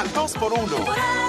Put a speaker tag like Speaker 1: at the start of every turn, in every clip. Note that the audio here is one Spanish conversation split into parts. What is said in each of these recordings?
Speaker 1: 2x1.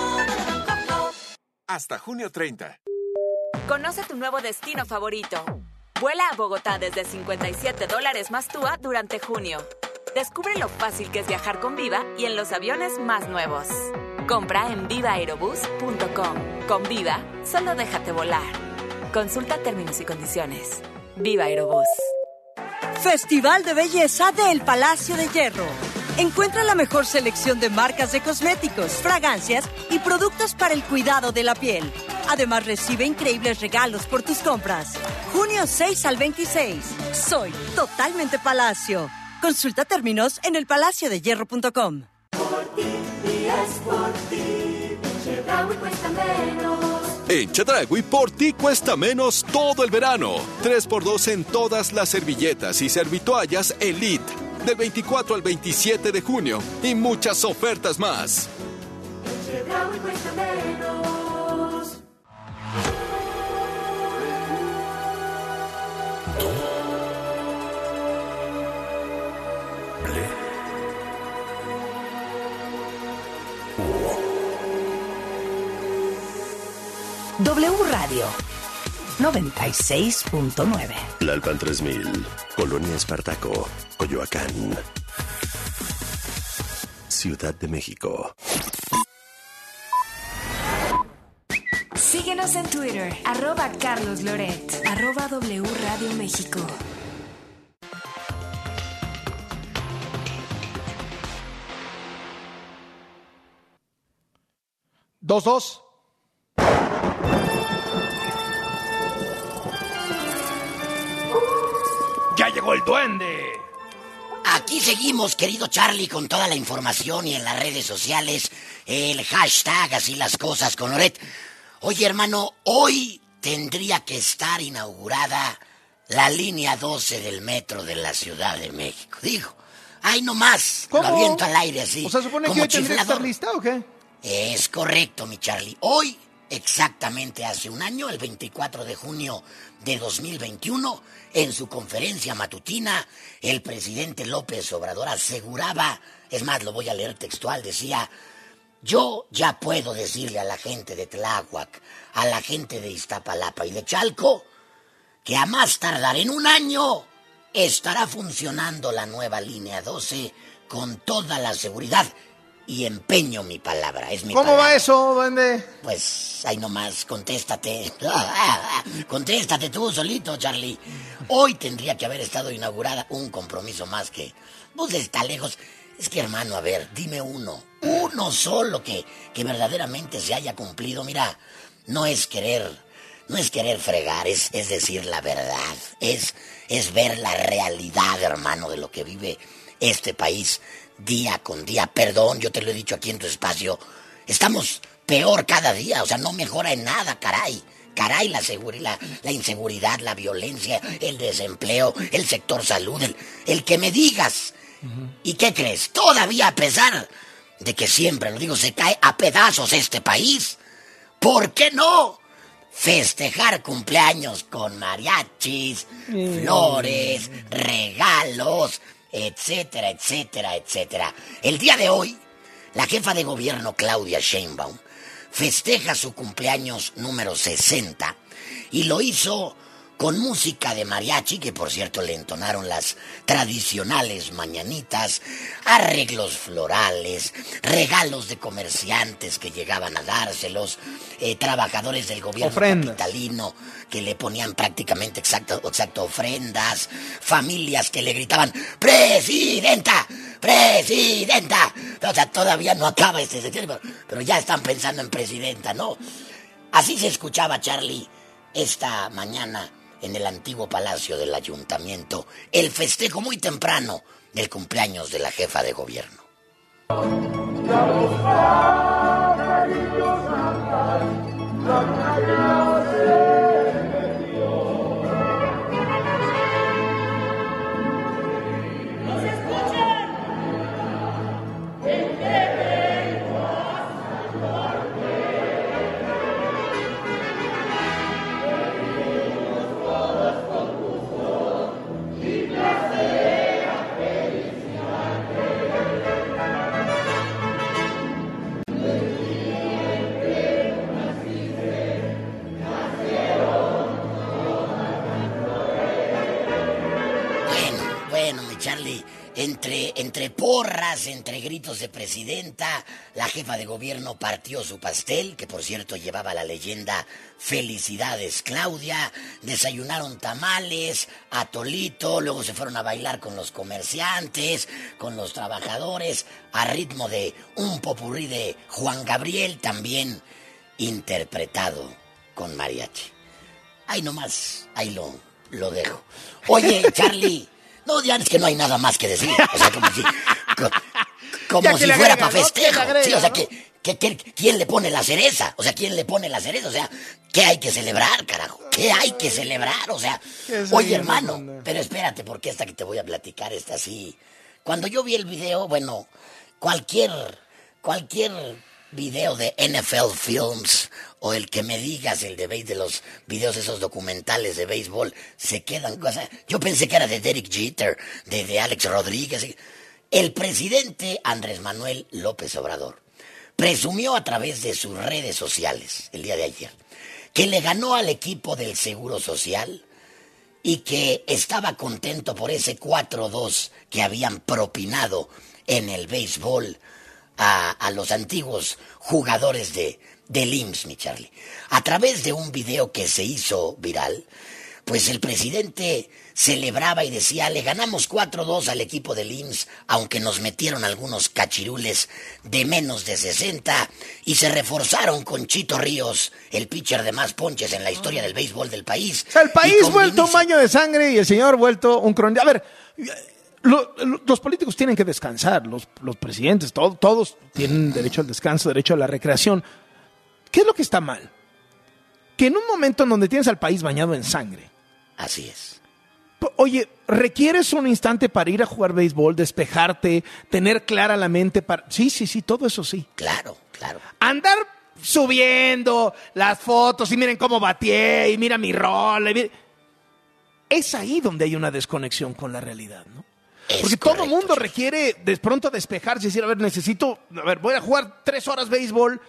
Speaker 1: Hasta junio 30.
Speaker 2: Conoce tu nuevo destino favorito. Vuela a Bogotá desde $57 más TUA durante junio. Descubre lo fácil que es viajar con Viva y en los aviones más nuevos. Compra en vivaaerobus.com. Con Viva, solo déjate volar. Consulta términos y condiciones. Viva Aerobús.
Speaker 3: Festival de Belleza del Palacio de Hierro. Encuentra la mejor selección de marcas de cosméticos, fragancias y productos para el cuidado de la piel. Además, recibe increíbles regalos por tus compras. Junio 6 al 26. Soy totalmente Palacio. Consulta términos en elpalaciodehierro.com.
Speaker 4: Por ti, es por ti. Chedraui cuesta menos.
Speaker 5: En Chedraui, por ti cuesta menos todo el verano. 3x2 en todas las servilletas y servitoallas Elite. Del 24 al 27 de junio. Y muchas ofertas más.
Speaker 4: Chedraui cuesta menos.
Speaker 6: W Radio 96.9.
Speaker 7: Tlalpan 3000, Colonia Espartaco, Coyoacán, Ciudad de México.
Speaker 8: Síguenos en Twitter, @CarlosLoret, @W Radio México.
Speaker 9: Dos.
Speaker 10: ¡Ya llegó el duende!
Speaker 11: Aquí seguimos, querido Charlie, con toda la información y en las redes sociales, el hashtag, así las cosas con Loret. Oye, hermano, hoy tendría que estar inaugurada la línea 12 del metro de la Ciudad de México. Digo, ay, no más, lo aviento al aire así.
Speaker 9: O sea, ¿supone que hoy tendría que estar lista o qué?
Speaker 11: Es correcto, mi Charlie. Hoy, exactamente hace un año, el 24 de junio de 2021, en su conferencia matutina, el presidente López Obrador aseguraba, es más, lo voy a leer textual, decía: yo ya puedo decirle a la gente de Tláhuac, a la gente de Iztapalapa y de Chalco, que a más tardar en un año estará funcionando la nueva línea 12 con toda la seguridad. Y empeño mi palabra, es mi palabra.
Speaker 9: ¿Cómo va eso, duende?
Speaker 11: Pues, ahí nomás, contéstate. Contéstate tú solito, Charlie. Hoy tendría que haber estado inaugurada un compromiso más que... Vos está lejos. Es que, hermano, a ver, dime uno solo que verdaderamente se haya cumplido. Mira, no es querer fregar, es decir la verdad. Es ver la realidad, hermano, de lo que vive este país día con día. Perdón, yo te lo he dicho aquí en tu espacio. Estamos peor cada día, o sea, no mejora en nada, caray. Caray, la inseguridad, la violencia, el desempleo, el sector salud, el que me digas. ¿Y qué crees? Todavía, a pesar de que siempre, lo digo, se cae a pedazos este país, ¿por qué no festejar cumpleaños con mariachis, flores, regalos, etcétera, etcétera, etcétera? El día de hoy, la jefa de gobierno Claudia Sheinbaum festeja su cumpleaños número 60 y lo hizo con música de mariachi, que por cierto le entonaron las tradicionales mañanitas, arreglos florales, regalos de comerciantes que llegaban a dárselos, trabajadores del gobierno capitalino que le ponían prácticamente exacto ofrendas, familias que le gritaban ¡Presidenta! ¡Presidenta! O sea, todavía no acaba este sexenio, pero ya están pensando en presidenta, ¿no? Así se escuchaba, Charlie, esta mañana en el antiguo palacio del ayuntamiento, el festejo muy temprano del cumpleaños de la jefa de gobierno. Entre porras, entre gritos de presidenta, la jefa de gobierno partió su pastel, que por cierto llevaba la leyenda "Felicidades, Claudia", desayunaron tamales, atolito, luego se fueron a bailar con los comerciantes, con los trabajadores, a ritmo de un popurrí de Juan Gabriel, también interpretado con mariachi. Ahí nomás, ahí lo dejo. Oye, Charlie... No, ya es que no hay nada más que decir. O sea, como si fuera para festejo. Sí, o sea, ¿quién le pone la cereza? O sea, ¿quién le pone la cereza? O sea, ¿qué hay que celebrar, carajo? ¿Qué hay que celebrar? O sea, oye, hermano, pero espérate, porque esta que te voy a platicar está así. Cuando yo vi el video, bueno, cualquier video de NFL Films o el que me digas, el de los videos esos documentales de béisbol, se quedan cosas. Yo pensé que era de Derek Jeter, de Alex Rodríguez. El presidente Andrés Manuel López Obrador presumió a través de sus redes sociales el día de ayer que le ganó al equipo del Seguro Social y que estaba contento por ese 4-2 que habían propinado en el béisbol a los antiguos jugadores del IMSS, mi Charlie. A través de un video que se hizo viral, pues el presidente celebraba y decía: le ganamos 4-2 al equipo del IMSS, aunque nos metieron algunos cachirules de menos de 60 y se reforzaron con Chito Ríos, el pitcher de más ponches en la historia del béisbol del país.
Speaker 9: O sea, el país vuelto un baño de sangre y el señor vuelto un cronista. A ver... Los políticos tienen que descansar, los presidentes, todos tienen derecho al descanso, derecho a la recreación. ¿Qué es lo que está mal? Que en un momento en donde tienes al país bañado en sangre.
Speaker 11: Así es.
Speaker 9: Oye, requieres un instante para ir a jugar béisbol, despejarte, tener clara la mente para... Sí, todo eso sí.
Speaker 11: Claro.
Speaker 9: Andar subiendo las fotos y miren cómo bateé y mira mi rol. Es ahí donde hay una desconexión con la realidad, ¿no? Porque todo el mundo requiere de pronto despejarse y decir, voy a jugar 3 horas béisbol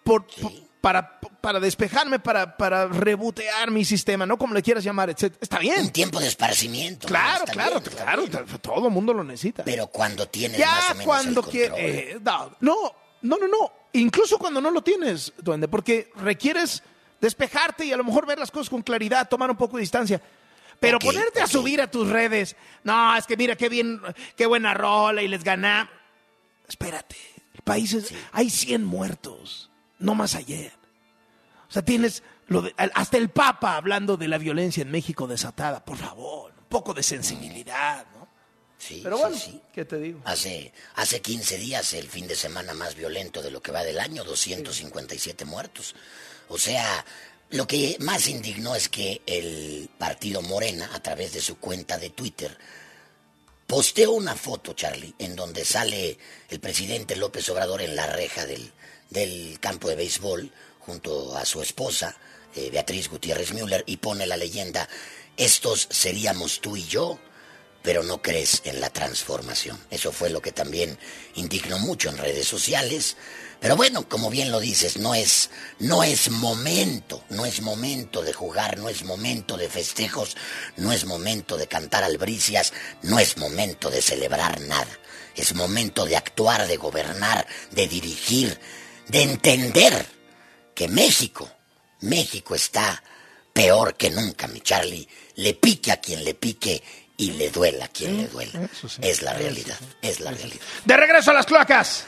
Speaker 9: para despejarme, para rebotear mi sistema, ¿no? Como le quieras llamar, etc. Está bien.
Speaker 11: Un tiempo de esparcimiento.
Speaker 9: Claro, todo el mundo lo necesita.
Speaker 11: Pero cuando tienes más o menos el control.
Speaker 9: No. Incluso cuando no lo tienes, duende, porque requieres despejarte y a lo mejor ver las cosas con claridad, tomar un poco de distancia. Pero ponerte a subir a tus redes, no, es que mira qué buena rola y les ganá. Espérate, el país hay 100 muertos, no más ayer. O sea, tienes hasta el Papa hablando de la violencia en México desatada. Por favor, un poco de sensibilidad, ¿no?
Speaker 11: Sí,
Speaker 9: pero bueno,
Speaker 11: sí.
Speaker 9: ¿Qué te digo?
Speaker 11: Hace 15 días, el fin de semana más violento de lo que va del año, 257 muertos. O sea... Lo que más indignó es que el partido Morena, a través de su cuenta de Twitter, posteó una foto, Charlie, en donde sale el presidente López Obrador en la reja del campo de béisbol, junto a su esposa, Beatriz Gutiérrez Müller, y pone la leyenda: estos seríamos tú y yo, pero no crees en la transformación. Eso fue lo que también indignó mucho en redes sociales. Pero bueno, como bien lo dices, no es momento de jugar, no es momento de festejos, no es momento de cantar albricias, no es momento de celebrar nada. Es momento de actuar, de gobernar, de dirigir, de entender que México está peor que nunca, mi Charlie. Le pique a quien le pique y le duela a quien le duela.
Speaker 9: Sí.
Speaker 11: Es la realidad, es la realidad.
Speaker 9: ¡De regreso a las cloacas!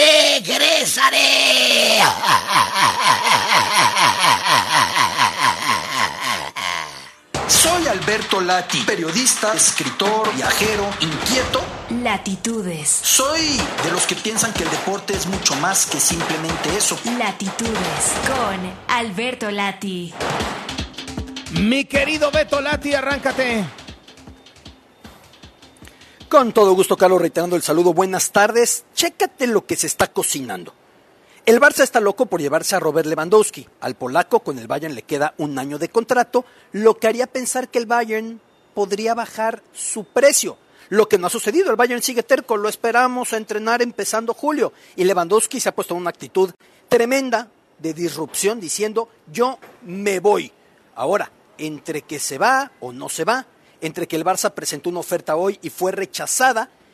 Speaker 11: ¡Regresaré!
Speaker 6: Soy Alberto Lati, periodista, escritor, viajero, inquieto.
Speaker 8: Latitudes.
Speaker 6: Soy de los que piensan que el deporte es mucho más que simplemente eso.
Speaker 8: Latitudes con Alberto Lati.
Speaker 9: Mi querido Beto Lati, arráncate.
Speaker 12: Con todo gusto, Carlos, reiterando el saludo. Buenas tardes. Chécate lo que se está cocinando. El Barça está loco por llevarse a Robert Lewandowski. Al polaco con el Bayern le queda 1 año de contrato, lo que haría pensar que el Bayern podría bajar su precio. Lo que no ha sucedido, el Bayern sigue terco, lo esperamos a entrenar empezando julio. Y Lewandowski se ha puesto en una actitud tremenda de disrupción diciendo: yo me voy. Ahora, entre que se va o no se va, entre que el Barça presentó una oferta hoy y fue rechazada,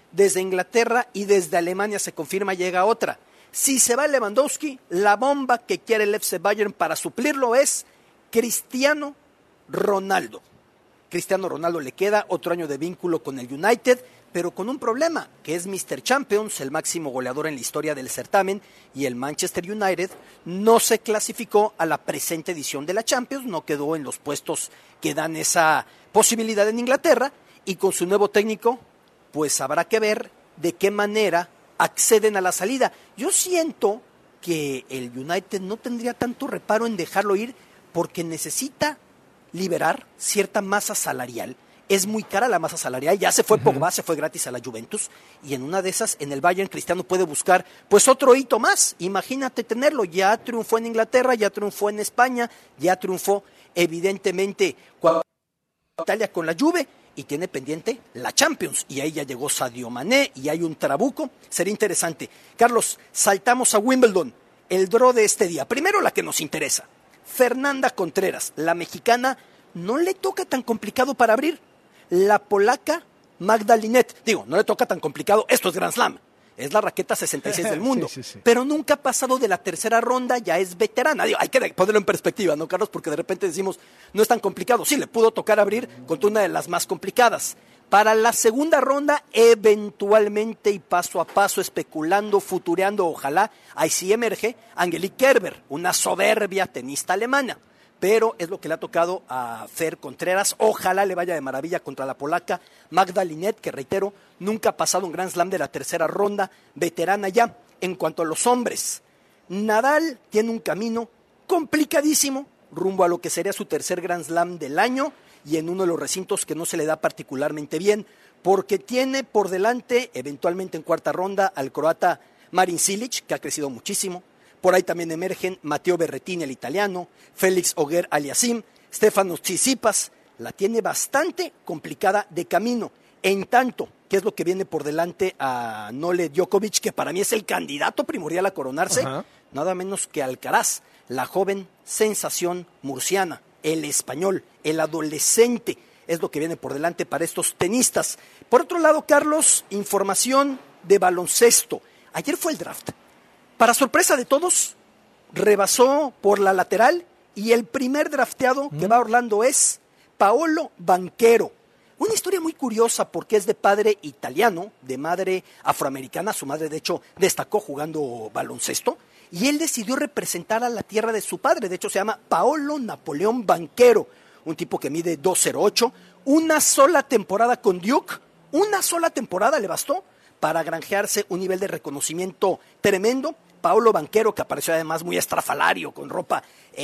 Speaker 12: desde Inglaterra y desde Alemania se confirma llega otra. Si se va Lewandowski, la bomba que quiere el FC Bayern para suplirlo es Cristiano Ronaldo. Cristiano Ronaldo le queda otro año de vínculo con el United, pero con un problema, que es Mr. Champions, el máximo goleador en la historia del certamen, y el Manchester United no se clasificó a la presente edición de la Champions, no quedó en los puestos que dan esa posibilidad en Inglaterra, y con su nuevo técnico, pues habrá que ver de qué manera acceden a la salida. Yo siento que el United no tendría tanto reparo en dejarlo ir porque necesita liberar cierta masa salarial. Es muy cara la masa salarial, ya se fue Pogba, se fue gratis a la Juventus, y en una de esas, en el Bayern, Cristiano puede buscar pues otro hito más. Imagínate tenerlo, ya triunfó en Inglaterra, ya triunfó en España, ya triunfó evidentemente cuando Italia con la Juve, y tiene pendiente la Champions, y ahí ya llegó Sadio Mané, y hay un trabuco, sería interesante. Carlos, saltamos a Wimbledon, el draw de este día. Primero la que nos interesa, Fernanda Contreras, la mexicana, no le toca tan complicado para abrir. La polaca Magda Linette, no le toca tan complicado, esto es Grand Slam, es la raqueta 66 del mundo, sí. Pero nunca ha pasado de la tercera ronda, ya es veterana. Hay que ponerlo en perspectiva, ¿no, Carlos? Porque de repente decimos, no es tan complicado. Sí, le pudo tocar abrir contra una de las más complicadas. Para la segunda ronda, eventualmente y paso a paso, especulando, futureando, ojalá, ahí sí emerge Angelique Kerber, una soberbia tenista alemana. Pero es lo que le ha tocado a Fer Contreras. Ojalá le vaya de maravilla contra la polaca Magda Linette, que reitero, nunca ha pasado un Grand Slam de la tercera ronda, veterana ya. En cuanto a los hombres, Nadal tiene un camino complicadísimo rumbo a lo que sería su tercer Grand Slam del año, y en uno de los recintos que no se le da particularmente bien, porque tiene por delante, eventualmente en cuarta ronda, al croata Marin Cilic, que ha crecido muchísimo. Por ahí también emergen Matteo Berrettini, el italiano, Félix Auger-Aliassime, Stefanos Tsitsipas. La tiene bastante complicada de camino. En tanto, ¿qué es lo que viene por delante a Novak Djokovic, que para mí es el candidato primordial a coronarse? Nada menos que Alcaraz, la joven sensación murciana, el español, el adolescente. Es lo que viene por delante para estos tenistas. Por otro lado, Carlos, información de baloncesto. Ayer fue el draft. Para sorpresa de todos, rebasó por la lateral, y el primer drafteado que va a Orlando es Paolo Banchero. Una historia muy curiosa porque es de padre italiano, de madre afroamericana. Su madre, de hecho, destacó jugando baloncesto, y él decidió representar a la tierra de su padre. De hecho, se llama Paolo Napoleón Banchero, un tipo que mide 2.08. Una sola temporada con Duke, una sola temporada le bastó para granjearse un nivel de reconocimiento tremendo. Paolo Banchero, que apareció además muy estrafalario, con ropa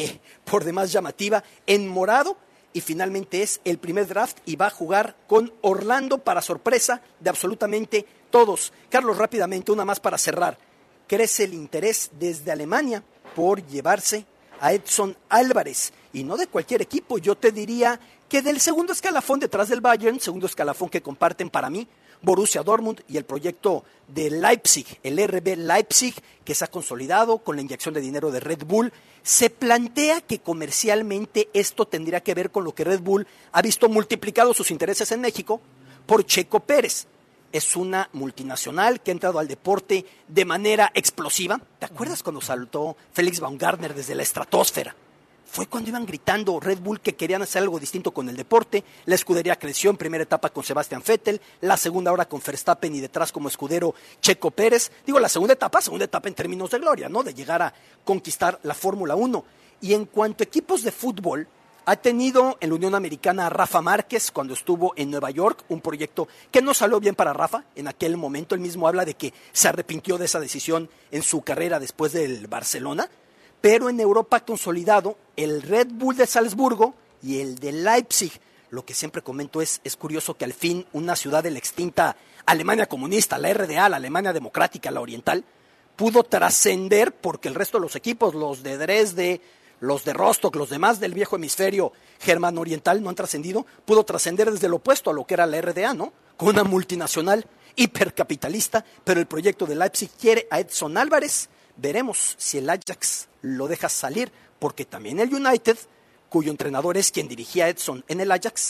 Speaker 12: por demás llamativa, en morado, y finalmente es el primer draft y va a jugar con Orlando para sorpresa de absolutamente todos. Carlos, rápidamente, una más para cerrar. Crece el interés desde Alemania por llevarse a Edson Álvarez, y no de cualquier equipo. Yo te diría que del segundo escalafón detrás del Bayern, segundo escalafón que comparten para mí Borussia Dortmund y el proyecto de Leipzig, el RB Leipzig, que se ha consolidado con la inyección de dinero de Red Bull. Se plantea que comercialmente esto tendría que ver con lo que Red Bull ha visto multiplicados sus intereses en México por Checo Pérez. Es una multinacional que ha entrado al deporte de manera explosiva. ¿Te acuerdas cuando saltó Félix Baumgartner desde la estratosfera? Fue cuando iban gritando Red Bull que querían hacer algo distinto con el deporte. La escudería creció en primera etapa con Sebastian Vettel, la segunda ahora con Verstappen y detrás como escudero Checo Pérez. Digo, la segunda etapa en términos de gloria, ¿no? De llegar a conquistar la Fórmula 1. Y en cuanto a equipos de fútbol, ha tenido en la Unión Americana a Rafa Márquez cuando estuvo en Nueva York, un proyecto que no salió bien para Rafa. En aquel momento él mismo habla de que se arrepintió de esa decisión en su carrera después del Barcelona. Pero en Europa ha consolidado el Red Bull de Salzburgo y el de Leipzig. Lo que siempre comento es curioso que al fin una ciudad de la extinta Alemania comunista, la RDA, la Alemania democrática, la oriental, pudo trascender porque el resto de los equipos, los de Dresde, los de Rostock, los demás del viejo hemisferio germano oriental no han trascendido, pudo trascender desde lo opuesto a lo que era la RDA, ¿no? Con una multinacional hipercapitalista, pero el proyecto de Leipzig quiere a Edson Álvarez. Veremos si el Ajax lo deja salir, porque también el United, cuyo entrenador es quien dirigía a Edson en el Ajax,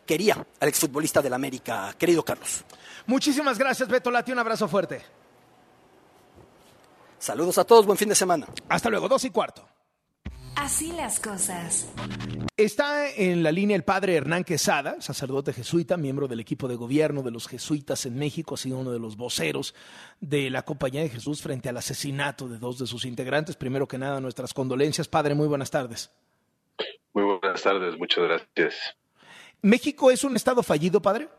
Speaker 12: quería al exfutbolista del América, querido Carlos.
Speaker 9: Muchísimas gracias, Beto Lati, un abrazo fuerte.
Speaker 12: Saludos a todos, buen fin de semana.
Speaker 9: Hasta luego, 2:15.
Speaker 8: Así las cosas.
Speaker 9: Está en la línea el padre Hernán Quesada, sacerdote jesuita, miembro del equipo de gobierno de los jesuitas en México, ha sido uno de los voceros de la Compañía de Jesús frente al asesinato de 2 de sus integrantes. Primero que nada, nuestras condolencias. Padre, muy buenas tardes.
Speaker 13: Muy buenas tardes, muchas gracias.
Speaker 9: ¿México es un estado fallido, padre?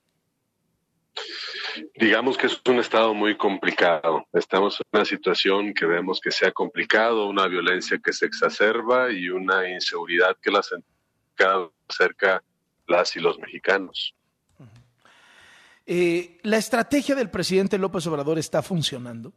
Speaker 13: Digamos que es un estado muy complicado. Estamos en una situación que vemos que se ha complicado, una violencia que se exacerba y una inseguridad que cada vez cerca las y los mexicanos.
Speaker 9: ¿La estrategia del presidente López Obrador está funcionando?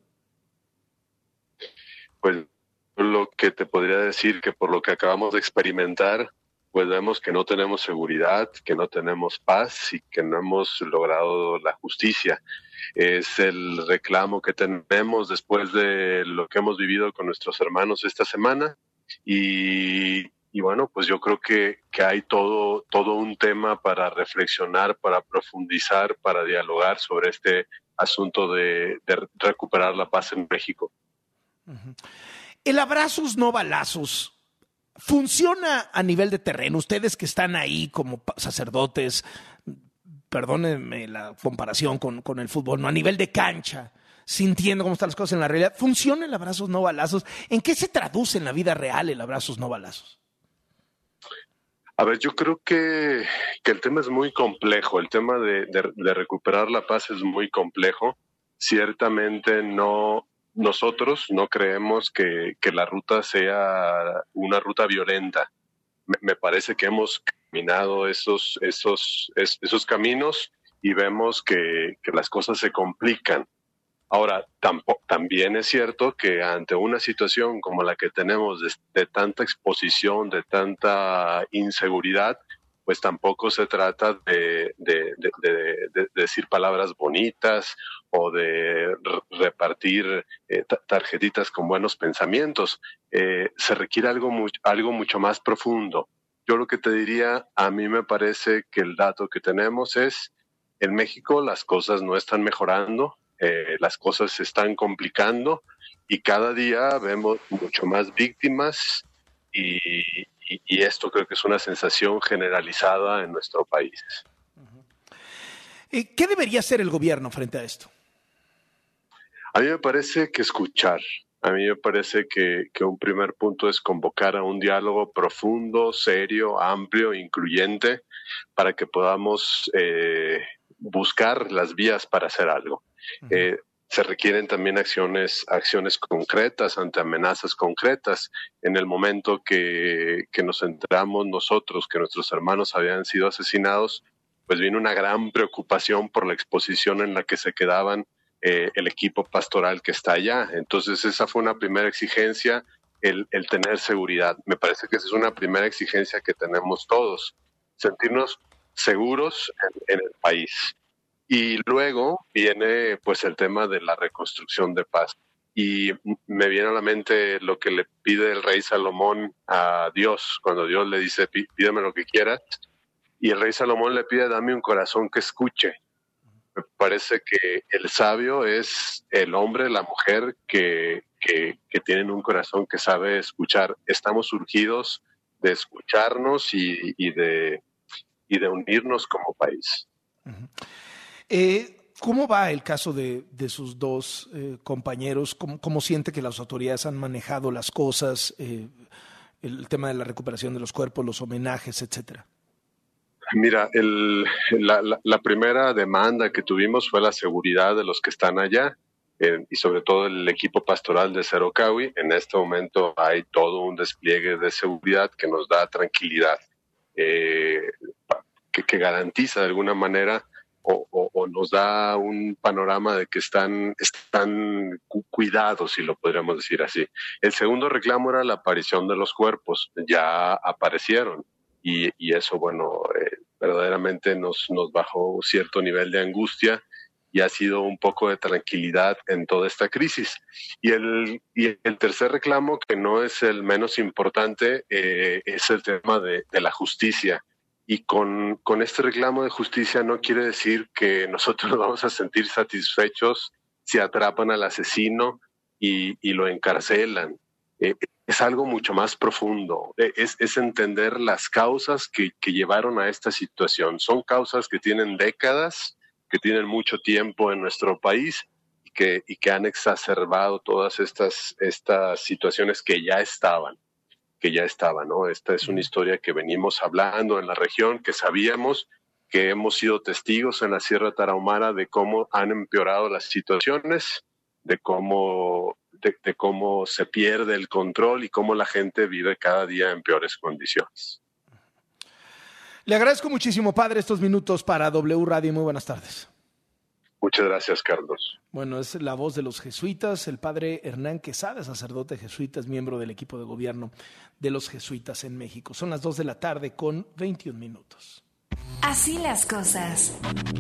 Speaker 13: Pues lo que te podría decir que por lo que acabamos de experimentar, pues vemos que no tenemos seguridad, que no tenemos paz y que no hemos logrado la justicia. Es el reclamo que tenemos después de lo que hemos vivido con nuestros hermanos esta semana y bueno, pues yo creo que hay todo un tema para reflexionar, para profundizar, para dialogar sobre este asunto de recuperar la paz en México.
Speaker 9: El abrazos no balazos funciona a nivel de terreno. Ustedes que están ahí como sacerdotes, perdónenme la comparación con el fútbol, no, a nivel de cancha, sintiendo cómo están las cosas en la realidad, ¿funciona el abrazos no balazos? ¿En qué se traduce en la vida real el abrazos no balazos?
Speaker 13: A ver, yo creo que el tema es muy complejo. El tema de recuperar la paz es muy complejo. Ciertamente nosotros no creemos que la ruta sea una ruta violenta. Me parece que hemos caminado esos caminos y vemos que las cosas se complican. Ahora, también es cierto que ante una situación como la que tenemos de tanta exposición, de tanta inseguridad, pues tampoco se trata de decir palabras bonitas o de repartir tarjetitas con buenos pensamientos. Se requiere algo mucho más profundo. Yo lo que te diría, a mí me parece que el dato que tenemos es, en México las cosas no están mejorando, las cosas se están complicando y cada día vemos mucho más víctimas y esto creo que es una sensación generalizada en nuestro país.
Speaker 9: ¿Qué debería hacer el gobierno frente a esto?
Speaker 13: A mí me parece que escuchar. A mí me parece que un primer punto es convocar a un diálogo profundo, serio, amplio, incluyente, para que podamos buscar las vías para hacer algo. Se requieren también acciones concretas ante amenazas concretas. En el momento que nos enteramos nosotros que nuestros hermanos habían sido asesinados, pues vino una gran preocupación por la exposición en la que se quedaban el equipo pastoral que está allá. Entonces esa fue una primera exigencia, el tener seguridad. Me parece que esa es una primera exigencia que tenemos todos, sentirnos seguros en el país. Y luego viene pues el tema de la reconstrucción de paz. Y me viene a la mente lo que le pide el rey Salomón a Dios, cuando Dios le dice, pídeme lo que quieras. Y el rey Salomón le pide, dame un corazón que escuche. Me parece que el sabio es el hombre, la mujer que tienen un corazón que sabe escuchar. Estamos urgidos de escucharnos y de unirnos como país.
Speaker 9: ¿Cómo va el caso de sus 2 compañeros? ¿Cómo siente que las autoridades han manejado las cosas? El tema de la recuperación de los cuerpos, los homenajes, etcétera.
Speaker 13: Mira, la primera demanda que tuvimos fue la seguridad de los que están allá y sobre todo el equipo pastoral de Cerocahui. En este momento hay todo un despliegue de seguridad que nos da tranquilidad, que garantiza de alguna manera o nos da un panorama de que están cuidados, si lo podríamos decir así. El segundo reclamo era la aparición de los cuerpos. Ya aparecieron. Y eso, bueno, verdaderamente nos bajó cierto nivel de angustia y ha sido un poco de tranquilidad en toda esta crisis. Y el tercer reclamo, que no es el menos importante, es el tema de la justicia. Y con este reclamo de justicia no quiere decir que nosotros nos vamos a sentir satisfechos si atrapan al asesino y lo encarcelan. Es algo mucho más profundo, es entender las causas que llevaron a esta situación. Son causas que tienen décadas, que tienen mucho tiempo en nuestro país y que han exacerbado todas estas situaciones que ya estaban, ¿no? Esta es una historia que venimos hablando en la región, que sabíamos, que hemos sido testigos en la Sierra Tarahumara de cómo han empeorado las situaciones, de cómo se pierde el control y cómo la gente vive cada día en peores condiciones.
Speaker 9: Le agradezco muchísimo, padre, estos minutos para W Radio. Muy buenas tardes.
Speaker 13: Muchas gracias, Carlos.
Speaker 9: Bueno, es la voz de los jesuitas, el padre Hernán Quesada, sacerdote jesuita, es miembro del equipo de gobierno de los jesuitas en México. Son las 2:00 con 21 minutos.
Speaker 8: Así las cosas.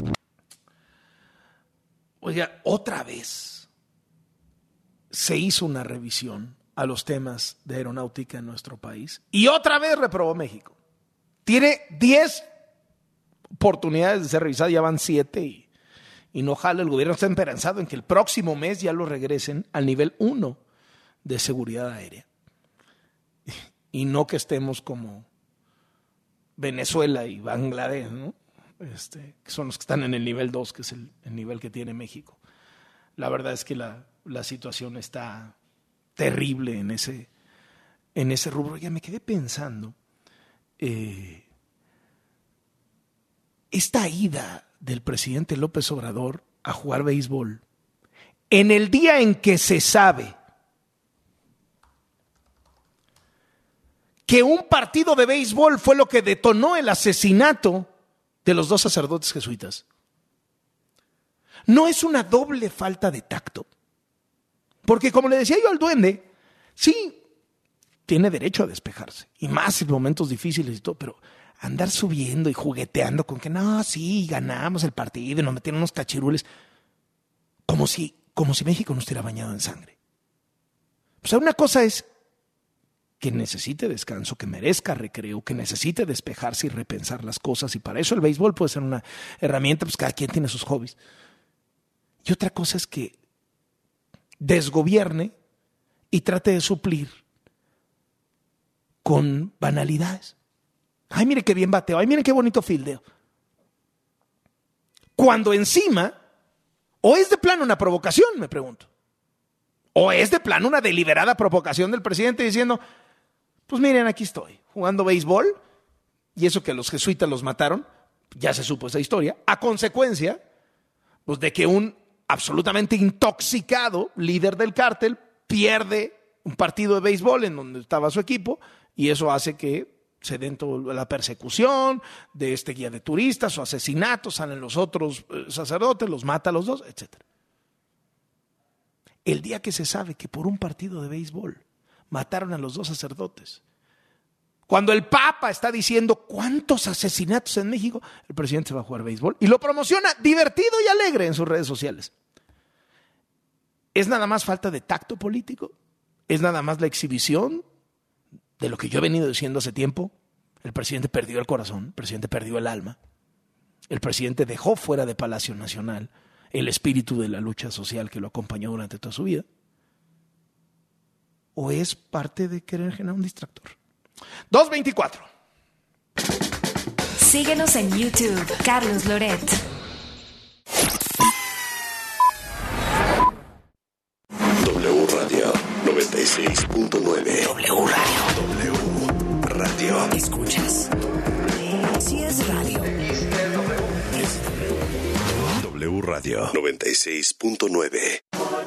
Speaker 9: Oiga, otra vez se hizo una revisión a los temas de aeronáutica en nuestro país y otra vez reprobó México. Tiene 10 oportunidades de ser revisada, ya van 7 y no jala. El gobierno está esperanzado en que el próximo mes ya lo regresen al nivel 1 de seguridad aérea. Y no que estemos como Venezuela y Bangladesh, ¿no? Que son los que están en el nivel 2, que es el nivel que tiene México. La verdad es que la situación está terrible en ese rubro. Ya me quedé pensando, esta ida del presidente López Obrador a jugar béisbol, en el día en que se sabe que un partido de béisbol fue lo que detonó el asesinato de los 2 sacerdotes jesuitas, ¿no es una doble falta de tacto? Porque como le decía yo al duende, sí, tiene derecho a despejarse, y más en momentos difíciles y todo, pero andar subiendo y jugueteando con que no, sí, ganamos el partido y nos metieron unos cachirules, como si México no estuviera bañado en sangre. O sea, una cosa es que necesite descanso, que merezca recreo, que necesite despejarse y repensar las cosas, y para eso el béisbol puede ser una herramienta, pues cada quien tiene sus hobbies. Y otra cosa es que desgobierne y trate de suplir con banalidades. Ay, mire qué bien bateo, ay, mire qué bonito fildeo. Cuando encima, o es de plano una provocación, me pregunto, o es de plano una deliberada provocación del presidente diciendo, pues miren, aquí estoy, jugando béisbol, y eso que los jesuitas los mataron, ya se supo esa historia, a consecuencia, pues de que un absolutamente intoxicado líder del cártel pierde un partido de béisbol en donde estaba su equipo, y eso hace que se den toda la persecución de este guía de turistas o asesinatos, salen los otros sacerdotes, los mata a los 2, etc. El día que se sabe que por un partido de béisbol mataron a los 2 sacerdotes, cuando el Papa está diciendo cuántos asesinatos en México, el presidente se va a jugar béisbol y lo promociona divertido y alegre en sus redes sociales. ¿Es nada más falta de tacto político? ¿Es nada más la exhibición de lo que yo he venido diciendo hace tiempo? El presidente perdió el corazón, el presidente perdió el alma, el presidente dejó fuera de Palacio Nacional el espíritu de la lucha social que lo acompañó durante toda su vida. ¿O es parte de querer generar un distractor? 2:24.
Speaker 8: Síguenos en YouTube, Carlos Loret.
Speaker 7: W Radio 96.9.
Speaker 11: W Radio.
Speaker 7: W Radio.
Speaker 11: ¿Escuchas? Sí es radio.
Speaker 7: W Radio 96.9.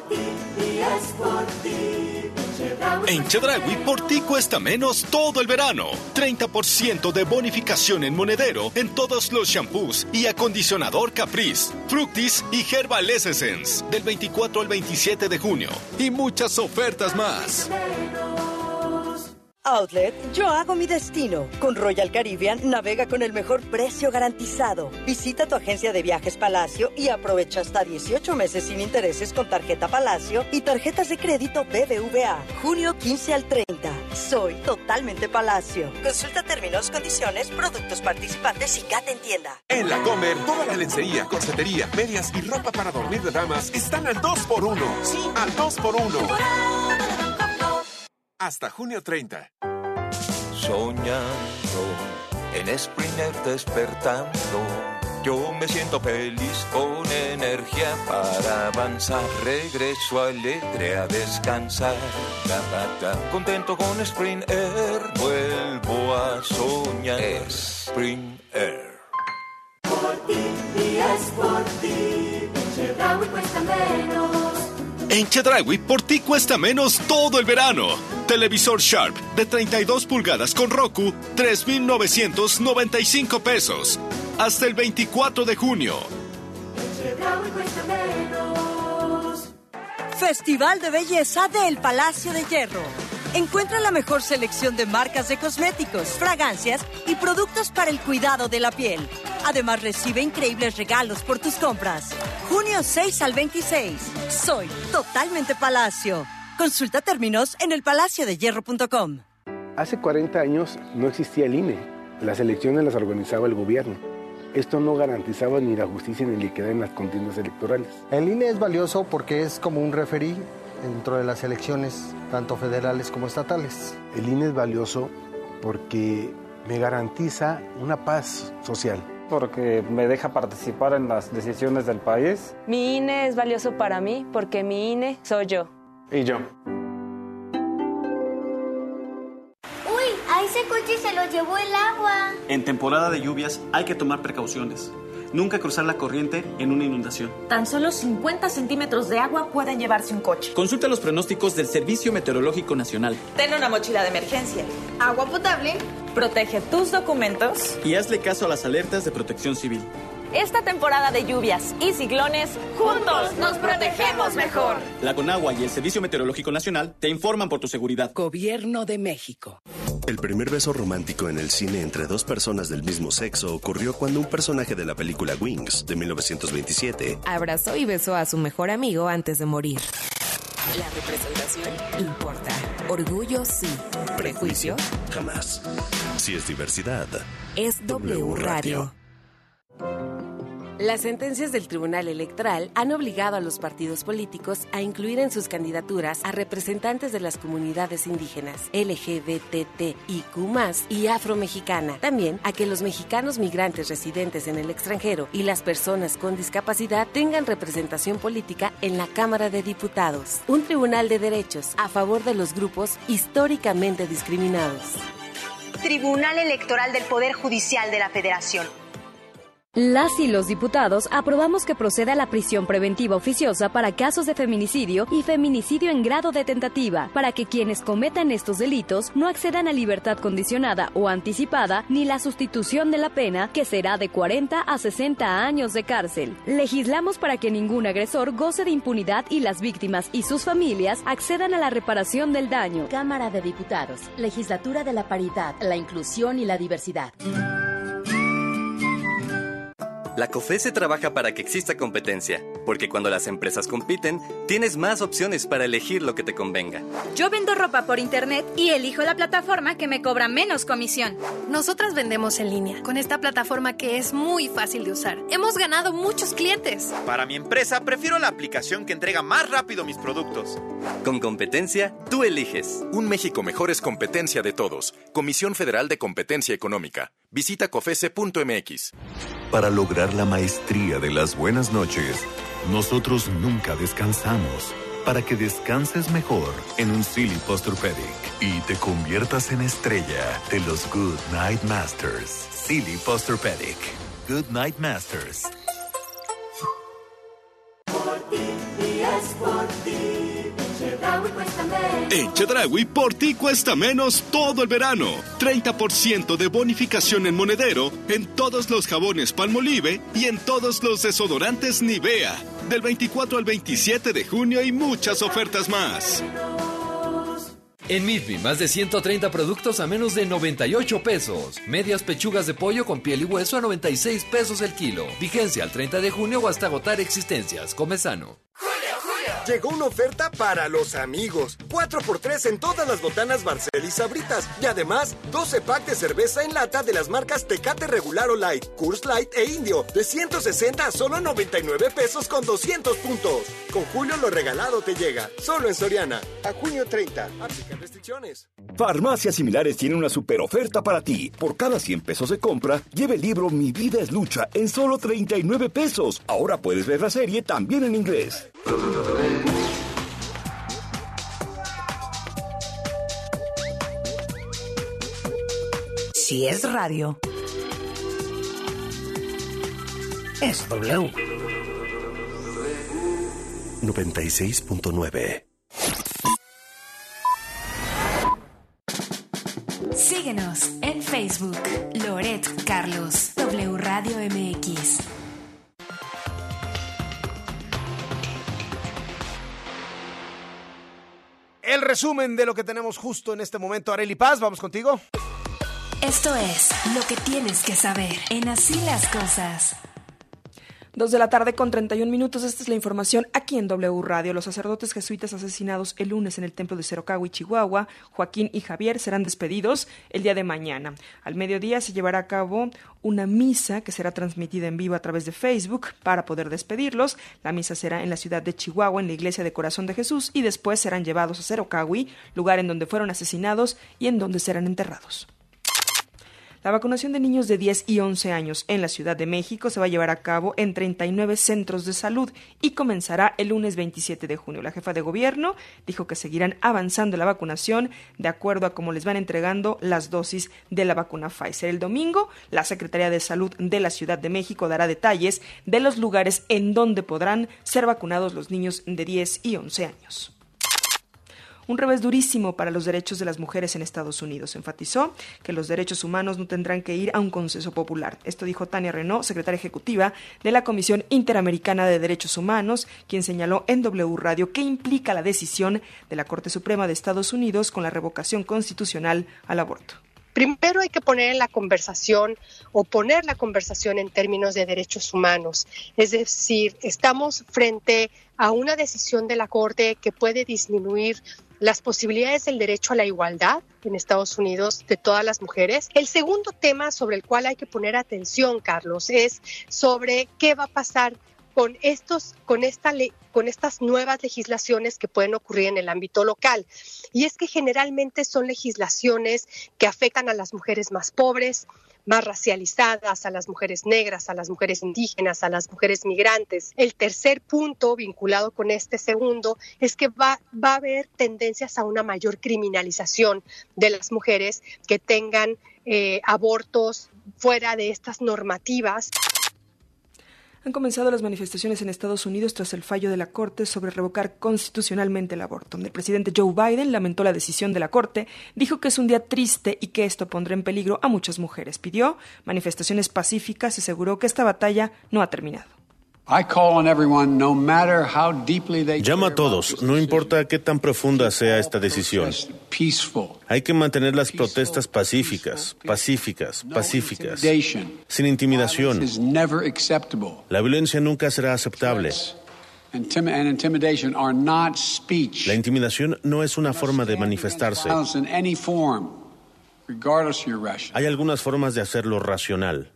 Speaker 5: En Chedraui, por ti cuesta menos todo el verano. 30% de bonificación en monedero en todos los shampoos y acondicionador Caprice, Fructis y Herbal Essence del 24 al 27 de junio. Y muchas ofertas más.
Speaker 3: Outlet, yo hago mi destino. Con Royal Caribbean, navega con el mejor precio garantizado. Visita tu agencia de viajes Palacio y aprovecha hasta 18 meses sin intereses con tarjeta Palacio y tarjetas de crédito BBVA. Junio 15 al 30. Soy totalmente Palacio. Consulta términos, condiciones, productos participantes y CAT en tienda.
Speaker 1: En La Comer, toda la lencería, corsetería, medias y ropa para dormir de damas están al 2x1. Sí, al 2x1. Hasta junio 30.
Speaker 14: Soñando, en Springer despertando, yo me siento feliz con energía para avanzar. Regreso alegre a descansar. Contento con Springer, vuelvo a soñar. Springer.
Speaker 4: Por ti y es por ti, Chedraui cuesta menos.
Speaker 5: En Chedraui, por ti cuesta menos todo el verano. Televisor Sharp de 32 pulgadas con Roku, 3,995 pesos. Hasta el 24 de junio.
Speaker 4: Chedraui cuesta menos.
Speaker 3: Festival de Belleza del Palacio de Hierro. Encuentra la mejor selección de marcas de cosméticos, fragancias y productos para el cuidado de la piel. Además, recibe increíbles regalos por tus compras. Junio 6 al 26. Soy totalmente Palacio. Consulta términos en elpalaciodehierro.com.
Speaker 15: Hace 40 años no existía el INE. Las elecciones las organizaba el gobierno. Esto no garantizaba ni la justicia ni la equidad en las contiendas electorales.
Speaker 16: El INE es valioso porque es como un referí dentro de las elecciones, tanto federales como estatales.
Speaker 15: El INE es valioso porque me garantiza una paz social.
Speaker 17: Porque me deja participar en las decisiones del país.
Speaker 18: Mi INE es valioso para mí porque mi INE soy yo.
Speaker 17: Y yo.
Speaker 19: ¡Uy! A ese coche se lo llevó el agua.
Speaker 20: En temporada de lluvias hay que tomar precauciones. Nunca cruzar la corriente en una inundación.
Speaker 21: Tan solo 50 centímetros de agua pueden llevarse un coche.
Speaker 20: Consulta los pronósticos del Servicio Meteorológico Nacional.
Speaker 2: Ten una mochila de emergencia.
Speaker 21: Agua potable.
Speaker 2: Protege tus documentos.
Speaker 20: Y hazle caso a las alertas de Protección Civil.
Speaker 2: Esta temporada de lluvias y ciclones, juntos nos protegemos mejor.
Speaker 20: La Conagua y el Servicio Meteorológico Nacional te informan por tu seguridad.
Speaker 22: Gobierno de México.
Speaker 7: El primer beso romántico en el cine entre dos personas del mismo sexo ocurrió cuando un personaje de la película Wings, de 1927,
Speaker 8: abrazó y besó a su mejor amigo antes de morir. La representación importa. Orgullo sí. Prejuicio
Speaker 7: jamás. Si es diversidad,
Speaker 8: es W Radio.
Speaker 22: Las sentencias del Tribunal Electoral han obligado a los partidos políticos a incluir en sus candidaturas a representantes de las comunidades indígenas, LGBTIQ+, y afromexicana. También a que los mexicanos migrantes residentes en el extranjero y las personas con discapacidad tengan representación política en la Cámara de Diputados. Un tribunal de derechos a favor de los grupos históricamente discriminados.
Speaker 23: Tribunal Electoral del Poder Judicial de la Federación.
Speaker 24: Las y los diputados aprobamos que proceda la prisión preventiva oficiosa para casos de feminicidio y feminicidio en grado de tentativa, para que quienes cometan estos delitos no accedan a libertad condicionada o anticipada ni la sustitución de la pena, que será de 40 a 60 años de cárcel. Legislamos para que ningún agresor goce de impunidad y las víctimas y sus familias accedan a la reparación del daño.
Speaker 25: Cámara de Diputados, Legislatura de la Paridad, la Inclusión y la Diversidad.
Speaker 26: La COFESE trabaja para que exista competencia, porque cuando las empresas compiten, tienes más opciones para elegir lo que te convenga.
Speaker 27: Yo vendo ropa por internet y elijo la plataforma que me cobra menos comisión.
Speaker 28: Nosotras vendemos en línea, con esta plataforma que es muy fácil de usar. Hemos ganado muchos clientes.
Speaker 29: Para mi empresa, prefiero la aplicación que entrega más rápido mis productos.
Speaker 26: Con competencia, tú eliges.
Speaker 1: Un México mejor es competencia de todos. Comisión Federal de Competencia Económica. Visita cofese.mx.
Speaker 30: Para lograr la maestría de las buenas noches, nosotros nunca descansamos. Para que descanses mejor en un Silly Posturepedic y te conviertas en estrella de los Good Night Masters. Silly Posturepedic. Good Night Masters.
Speaker 4: Por ti y es por ti. Chedraui cuesta menos.
Speaker 5: En Chedraui, por ti cuesta menos todo el verano. 30% de bonificación en monedero en todos los jabones Palmolive y en todos los desodorantes Nivea. Del 24 al 27 de junio y muchas ofertas más.
Speaker 3: En Meet Me, más de 130 productos a menos de 98 pesos. Medias pechugas de pollo con piel y hueso a 96 pesos el kilo. Vigencia al 30 de junio o hasta agotar existencias. Come sano.
Speaker 6: Llegó una oferta para los amigos. 4x3 en todas las botanas Barcel y Sabritas. Y además, 12 pack de cerveza en lata de las marcas Tecate Regular o Light, Coors Light e Indio. De 160 a solo 99 pesos con 200 puntos. Con Julio lo regalado te llega. Solo en Soriana. A junio 30. Aplican restricciones.
Speaker 9: Farmacias Similares tiene una super oferta para ti. Por cada 100 pesos de compra, lleve el libro Mi Vida es Lucha en solo 39 pesos. Ahora puedes ver la serie también en inglés.
Speaker 10: Si es radio, es W.
Speaker 7: 96.9.
Speaker 24: Síguenos en Facebook, Loret Carlos, W Radio MX.
Speaker 11: El resumen de lo que tenemos justo en este momento. Arely Paz, vamos contigo.
Speaker 24: Esto es lo que tienes que saber en Así las Cosas.
Speaker 12: 2:31 p.m. Esta es la información aquí en W Radio. Los sacerdotes jesuitas asesinados el lunes en el templo de Cerocagui, Chihuahua, Joaquín y Javier, serán despedidos el día de mañana. Al mediodía se llevará a cabo una misa que será transmitida en vivo a través de Facebook para poder despedirlos. La misa será en la ciudad de Chihuahua, en la iglesia de Corazón de Jesús, y después serán llevados a Cerocagui, lugar en donde fueron asesinados y en donde serán enterrados. La vacunación de niños de 10 y 11 años en la Ciudad de México se va a llevar a cabo en 39 centros de salud y comenzará el lunes 27 de junio. La jefa de gobierno dijo que seguirán avanzando la vacunación de acuerdo a cómo les van entregando las dosis de la vacuna Pfizer. El domingo, la Secretaría de Salud de la Ciudad de México dará detalles de los lugares en donde podrán ser vacunados los niños de 10 y 11 años. Un revés durísimo para los derechos de las mujeres en Estados Unidos. Enfatizó que los derechos humanos no tendrán que ir a un consenso popular. Esto dijo Tania Renaud, secretaria ejecutiva de la Comisión Interamericana de Derechos Humanos, quien señaló en W Radio que implica la decisión de la Corte Suprema de Estados Unidos con la revocación constitucional al aborto.
Speaker 13: Primero hay que poner en la conversación o poner la conversación en términos de derechos humanos. Es decir, estamos frente a una decisión de la Corte que puede disminuir las posibilidades del derecho a la igualdad en Estados Unidos de todas las mujeres. El segundo tema sobre el cual hay que poner atención, Carlos, es sobre qué va a pasar con estas nuevas legislaciones que pueden ocurrir en el ámbito local. Y es que generalmente son legislaciones que afectan a las mujeres más pobres, más racializadas, a las mujeres negras, a las mujeres indígenas, a las mujeres migrantes. El tercer punto vinculado con este segundo es que va a haber tendencias a una mayor criminalización de las mujeres que tengan abortos fuera de estas normativas.
Speaker 12: Han comenzado las manifestaciones en Estados Unidos tras el fallo de la Corte sobre revocar constitucionalmente el aborto. El presidente Joe Biden lamentó la decisión de la Corte, dijo que es un día triste y que esto pondrá en peligro a muchas mujeres. Pidió manifestaciones pacíficas y aseguró que esta batalla no ha terminado.
Speaker 14: Llamo a todos, no importa qué tan profunda sea esta decisión. Hay que mantener las protestas pacíficas, sin intimidación. La violencia nunca será aceptable. La intimidación no es una forma de manifestarse. Hay algunas formas de hacerlo racional.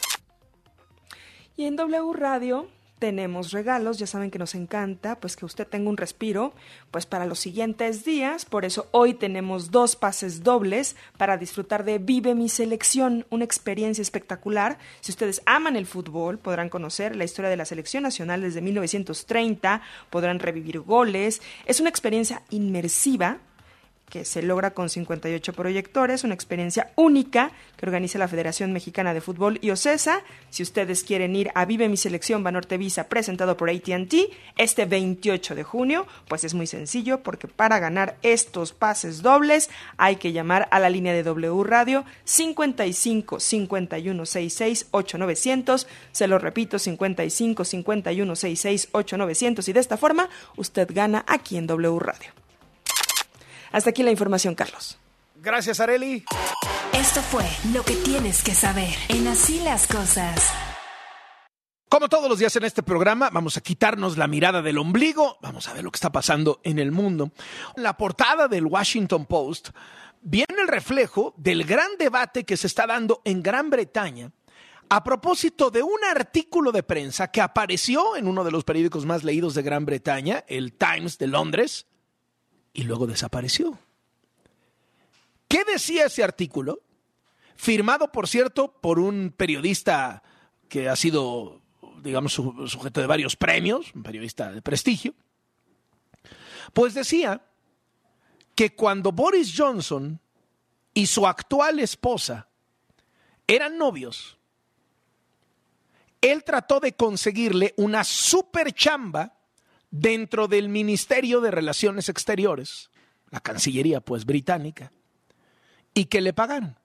Speaker 12: Y en W Radio tenemos regalos, ya saben que nos encanta pues que usted tenga un respiro pues para los siguientes días, por eso hoy tenemos 2 pases dobles para disfrutar de Vive mi Selección, una experiencia espectacular. Si ustedes aman el fútbol, podrán conocer la historia de la selección nacional desde 1930, podrán revivir goles, es una experiencia inmersiva que se logra con 58 proyectores, una experiencia única que organiza la Federación Mexicana de Fútbol y OCESA. Si ustedes quieren ir a Vive mi Selección Banorte Visa, presentado por AT&T, este 28 de junio, pues es muy sencillo, porque para ganar estos pases dobles hay que llamar a la línea de W Radio 55 51 66 8900, se lo repito, 55 51 66 8900, y de esta forma usted gana aquí en W Radio. Hasta aquí la información, Carlos.
Speaker 11: Gracias, Arely.
Speaker 2: Esto fue lo que tienes que saber en Así las Cosas.
Speaker 11: Como todos los días en este programa, vamos a quitarnos la mirada del ombligo, vamos a ver lo que está pasando en el mundo. En la portada del Washington Post viene el reflejo del gran debate que se está dando en Gran Bretaña a propósito de un artículo de prensa que apareció en uno de los periódicos más leídos de Gran Bretaña, el Times de Londres, y luego desapareció. ¿Qué decía ese artículo? Firmado, por cierto, por un periodista que ha sido, digamos, sujeto de varios premios, un periodista de prestigio. Pues decía que cuando Boris Johnson y su actual esposa eran novios, él trató de conseguirle una super chamba dentro del Ministerio de Relaciones Exteriores, la Cancillería, pues, británica, y que le pagaran.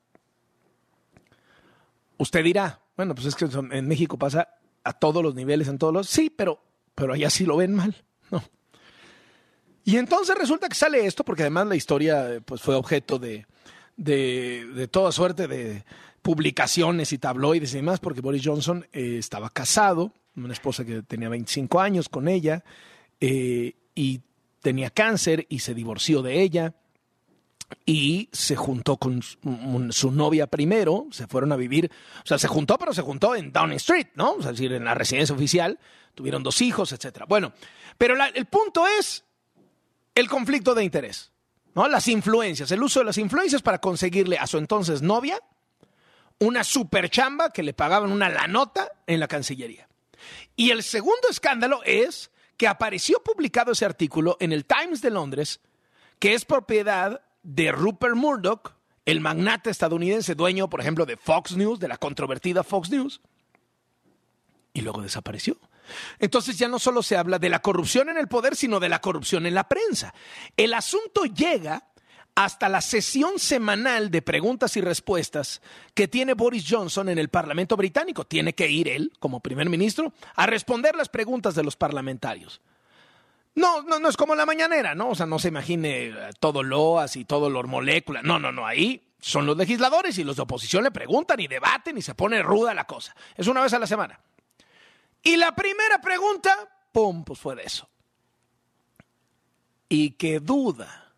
Speaker 11: Usted dirá, bueno, pues es que en México pasa a todos los niveles, en todos los... Sí, pero allá sí lo ven mal, ¿no? Y entonces resulta que sale esto, porque además la historia pues fue objeto de toda suerte de publicaciones y tabloides y demás, porque Boris Johnson estaba casado, una esposa que tenía 25 años con ella, y tenía cáncer y se divorció de ella. Y se juntó con su novia primero, se fueron a vivir, o sea, se juntó en Downing Street, ¿no? O sea, es decir, en la residencia oficial, tuvieron 2 hijos, etcétera. Bueno, pero el punto es el conflicto de interés, ¿no? Las influencias, el uso de las influencias para conseguirle a su entonces novia una super chamba que le pagaban una lanota en la Cancillería. Y el segundo escándalo es que apareció publicado ese artículo en el Times de Londres, que es propiedad de Rupert Murdoch, el magnate estadounidense, dueño, por ejemplo, de Fox News, de la controvertida Fox News, y luego desapareció. Entonces ya no solo se habla de la corrupción en el poder, sino de la corrupción en la prensa. El asunto llega hasta la sesión semanal de preguntas y respuestas que tiene Boris Johnson en el Parlamento británico. Tiene que ir él, como primer ministro, a responder las preguntas de los parlamentarios. No es como la mañanera, ¿no? O sea, no se imagine todo loas y todo Lord Molécula. No. Ahí son los legisladores y los de oposición le preguntan y debaten y se pone ruda la cosa. Es una vez a la semana. Y la primera pregunta, ¡pum!, pues fue de eso. Y qué duda.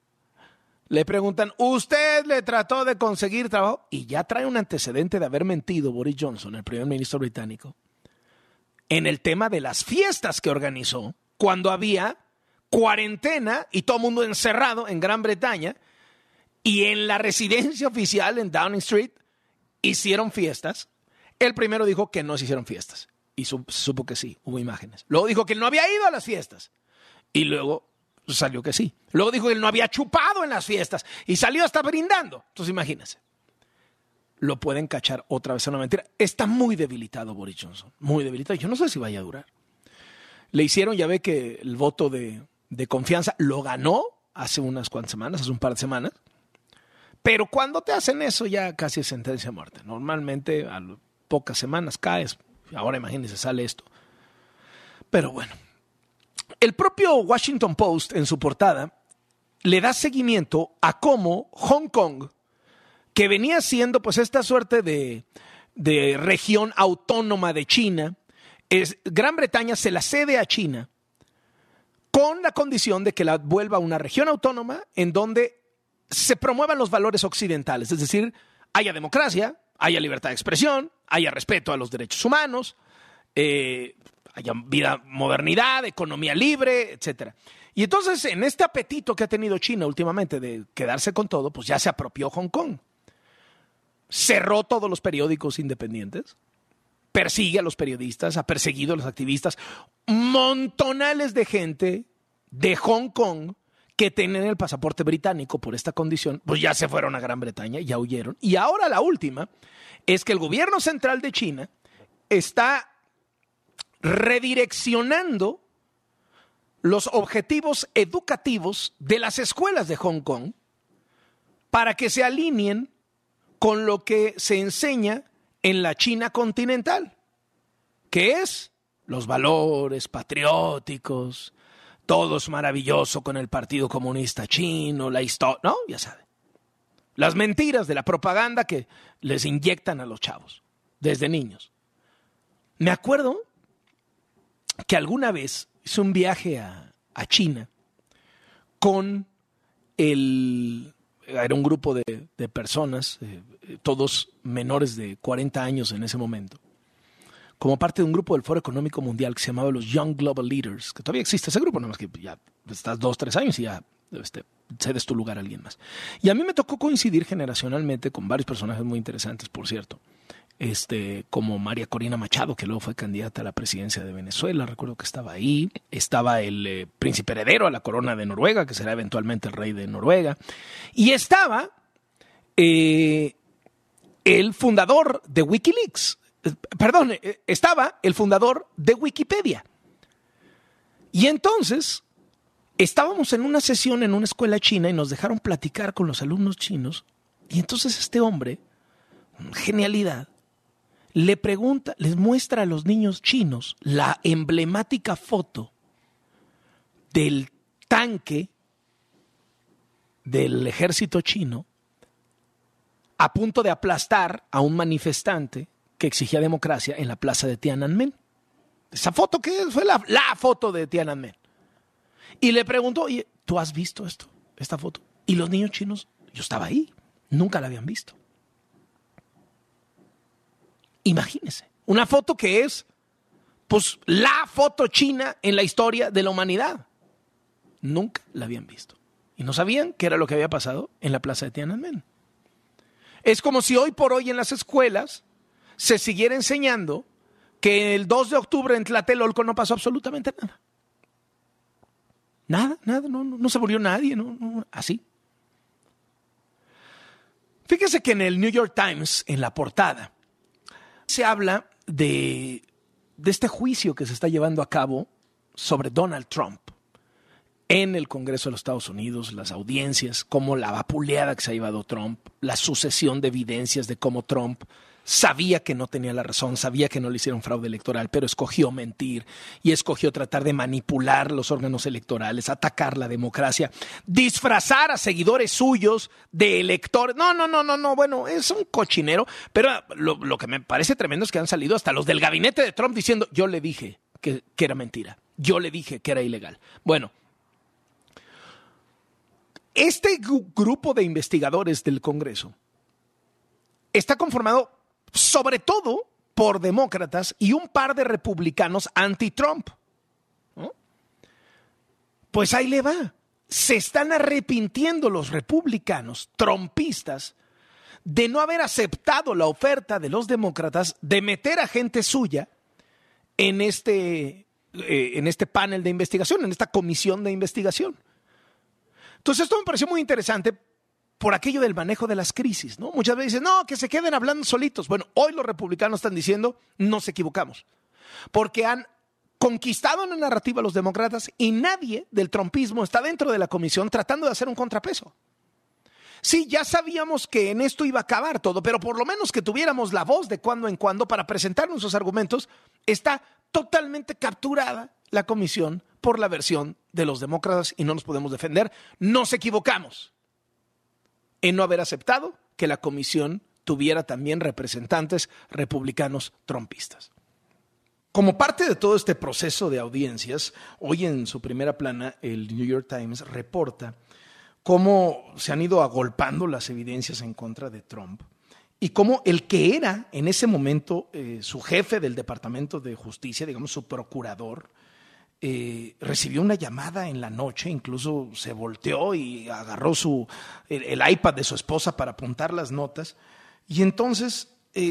Speaker 11: Le preguntan, ¿usted le trató de conseguir trabajo? Y ya trae un antecedente de haber mentido Boris Johnson, el primer ministro británico, en el tema de las fiestas que organizó cuando había cuarentena y todo el mundo encerrado en Gran Bretaña, y en la residencia oficial en Downing Street hicieron fiestas. El primero dijo que no se hicieron fiestas y supo que sí, hubo imágenes. Luego dijo que él no había ido a las fiestas y luego salió que sí. Luego dijo que él no había chupado en las fiestas y salió hasta brindando. Entonces imagínense, lo pueden cachar otra vez en una mentira. Está muy debilitado Boris Johnson, muy debilitado. Yo no sé si vaya a durar. Le hicieron, ya ve que el voto de confianza lo ganó hace unas cuantas semanas, hace un par de semanas. Pero cuando te hacen eso ya casi es sentencia a muerte. Normalmente a pocas semanas caes. Ahora imagínense, sale esto. Pero bueno, el propio Washington Post en su portada le da seguimiento a cómo Hong Kong, que venía siendo pues esta suerte de región autónoma de China, Gran Bretaña se la cede a China con la condición de que la vuelva una región autónoma en donde se promuevan los valores occidentales, es decir, haya democracia, haya libertad de expresión, haya respeto a los derechos humanos, haya vida, modernidad, economía libre, etc. Y entonces, en este apetito que ha tenido China últimamente de quedarse con todo, pues ya se apropió Hong Kong. Cerró todos los periódicos independientes, persigue a los periodistas, ha perseguido a los activistas. Montonales de gente de Hong Kong que tienen el pasaporte británico por esta condición, pues ya se fueron a Gran Bretaña, ya huyeron. Y ahora la última es que el gobierno central de China está redireccionando los objetivos educativos de las escuelas de Hong Kong para que se alineen con lo que se enseña en la China continental, que es los valores patrióticos, todo es maravilloso con el Partido Comunista Chino, la historia, ¿no? Ya saben. Las mentiras de la propaganda que les inyectan a los chavos desde niños. Me acuerdo que alguna vez hice un viaje a China con era un grupo de personas, todos menores de 40 años en ese momento, como parte de un grupo del Foro Económico Mundial que se llamaba los Young Global Leaders, que todavía existe ese grupo, nada más que ya estás 2-3 años y ya cedes tu lugar a alguien más. Y a mí me tocó coincidir generacionalmente con varios personajes muy interesantes, por cierto, como María Corina Machado, que luego fue candidata a la presidencia de Venezuela, recuerdo que estaba ahí, estaba el príncipe heredero a la corona de Noruega, que será eventualmente el rey de Noruega, y estaba el fundador de Wikileaks, estaba el fundador de Wikipedia. Y entonces estábamos en una sesión en una escuela china y nos dejaron platicar con los alumnos chinos, y entonces este hombre, genialidad, les muestra a los niños chinos la emblemática foto del tanque del ejército chino a punto de aplastar a un manifestante que exigía democracia en la plaza de Tiananmen. Esa foto que fue la foto de Tiananmen. Y le preguntó, oye, ¿tú has visto esta foto? Y los niños chinos, yo estaba ahí, nunca la habían visto. Imagínense, una foto que es, pues, la foto china en la historia de la humanidad. Nunca la habían visto. Y no sabían qué era lo que había pasado en la plaza de Tiananmen. Es como si hoy por hoy en las escuelas se siguiera enseñando que el 2 de octubre en Tlatelolco no pasó absolutamente nada. Nada, no se murió nadie, no, así. Fíjese que en el New York Times, en la portada, se habla de este juicio que se está llevando a cabo sobre Donald Trump en el Congreso de los Estados Unidos, las audiencias, cómo la vapuleada que se ha llevado Trump, la sucesión de evidencias de cómo Trump sabía que no tenía la razón, sabía que no le hicieron fraude electoral, pero escogió mentir y escogió tratar de manipular los órganos electorales, atacar la democracia, disfrazar a seguidores suyos de electores. No, bueno, es un cochinero, pero lo que me parece tremendo es que han salido hasta los del gabinete de Trump diciendo, yo le dije que era mentira, yo le dije que era ilegal. Bueno, este grupo de investigadores del Congreso está conformado sobre todo por demócratas y un par de republicanos anti-Trump, ¿no? Pues ahí le va. Se están arrepintiendo los republicanos trumpistas de no haber aceptado la oferta de los demócratas de meter a gente suya en este panel de investigación, en esta comisión de investigación. Entonces esto me pareció muy interesante por aquello del manejo de las crisis, ¿no? Muchas veces dicen, no, que se queden hablando solitos. Bueno, hoy los republicanos están diciendo, nos equivocamos, porque han conquistado en la narrativa a los demócratas y nadie del trumpismo está dentro de la comisión tratando de hacer un contrapeso. Sí, ya sabíamos que en esto iba a acabar todo, pero por lo menos que tuviéramos la voz de cuando en cuando para presentar nuestros argumentos. Está totalmente capturada la comisión por la versión de los demócratas y no nos podemos defender. Nos equivocamos en no haber aceptado que la comisión tuviera también representantes republicanos trumpistas. Como parte de todo este proceso de audiencias, hoy en su primera plana el New York Times reporta cómo se han ido agolpando las evidencias en contra de Trump y cómo el que era en ese momento su jefe del Departamento de Justicia, digamos su procurador, recibió una llamada en la noche, incluso se volteó y agarró el iPad de su esposa para apuntar las notas, y entonces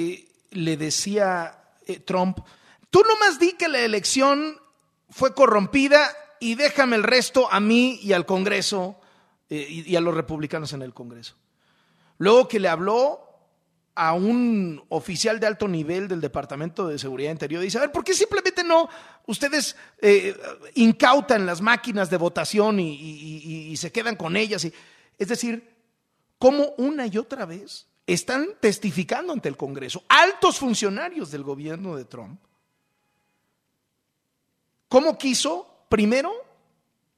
Speaker 11: le decía Trump, tú nomás di que la elección fue corrompida y déjame el resto a mí y al Congreso y a los republicanos en el Congreso. Luego que le habló a un oficial de alto nivel del Departamento de Seguridad Interior, dice, a ver, ¿por qué simplemente no ustedes incautan las máquinas de votación y se quedan con ellas? Es decir, cómo una y otra vez están testificando ante el Congreso altos funcionarios del gobierno de Trump, cómo quiso primero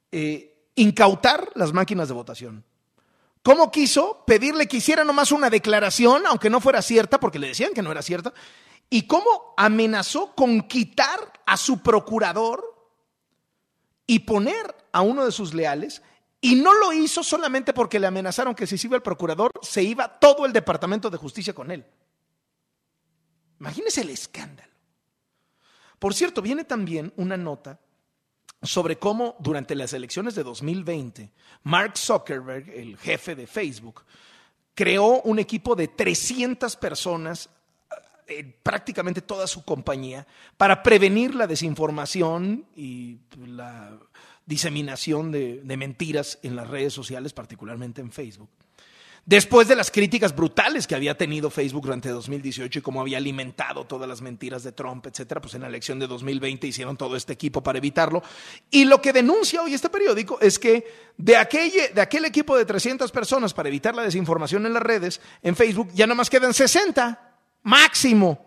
Speaker 11: incautar las máquinas de votación. ¿Cómo quiso pedirle que hiciera nomás una declaración, aunque no fuera cierta, porque le decían que no era cierta? ¿Y cómo amenazó con quitar a su procurador y poner a uno de sus leales? Y no lo hizo solamente porque le amenazaron que si se iba el procurador, se iba todo el Departamento de Justicia con él. Imagínense el escándalo. Por cierto, viene también una nota sobre cómo durante las elecciones de 2020, Mark Zuckerberg, el jefe de Facebook, creó un equipo de 300 personas, prácticamente toda su compañía, para prevenir la desinformación y la diseminación de mentiras en las redes sociales, particularmente en Facebook. Después de las críticas brutales que había tenido Facebook durante 2018 y cómo había alimentado todas las mentiras de Trump, etcétera, pues en la elección de 2020 hicieron todo este equipo para evitarlo. Y lo que denuncia hoy este periódico es que de aquel equipo de 300 personas para evitar la desinformación en las redes, en Facebook, ya nomás quedan 60, máximo.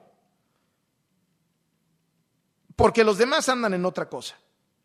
Speaker 11: Porque los demás andan en otra cosa.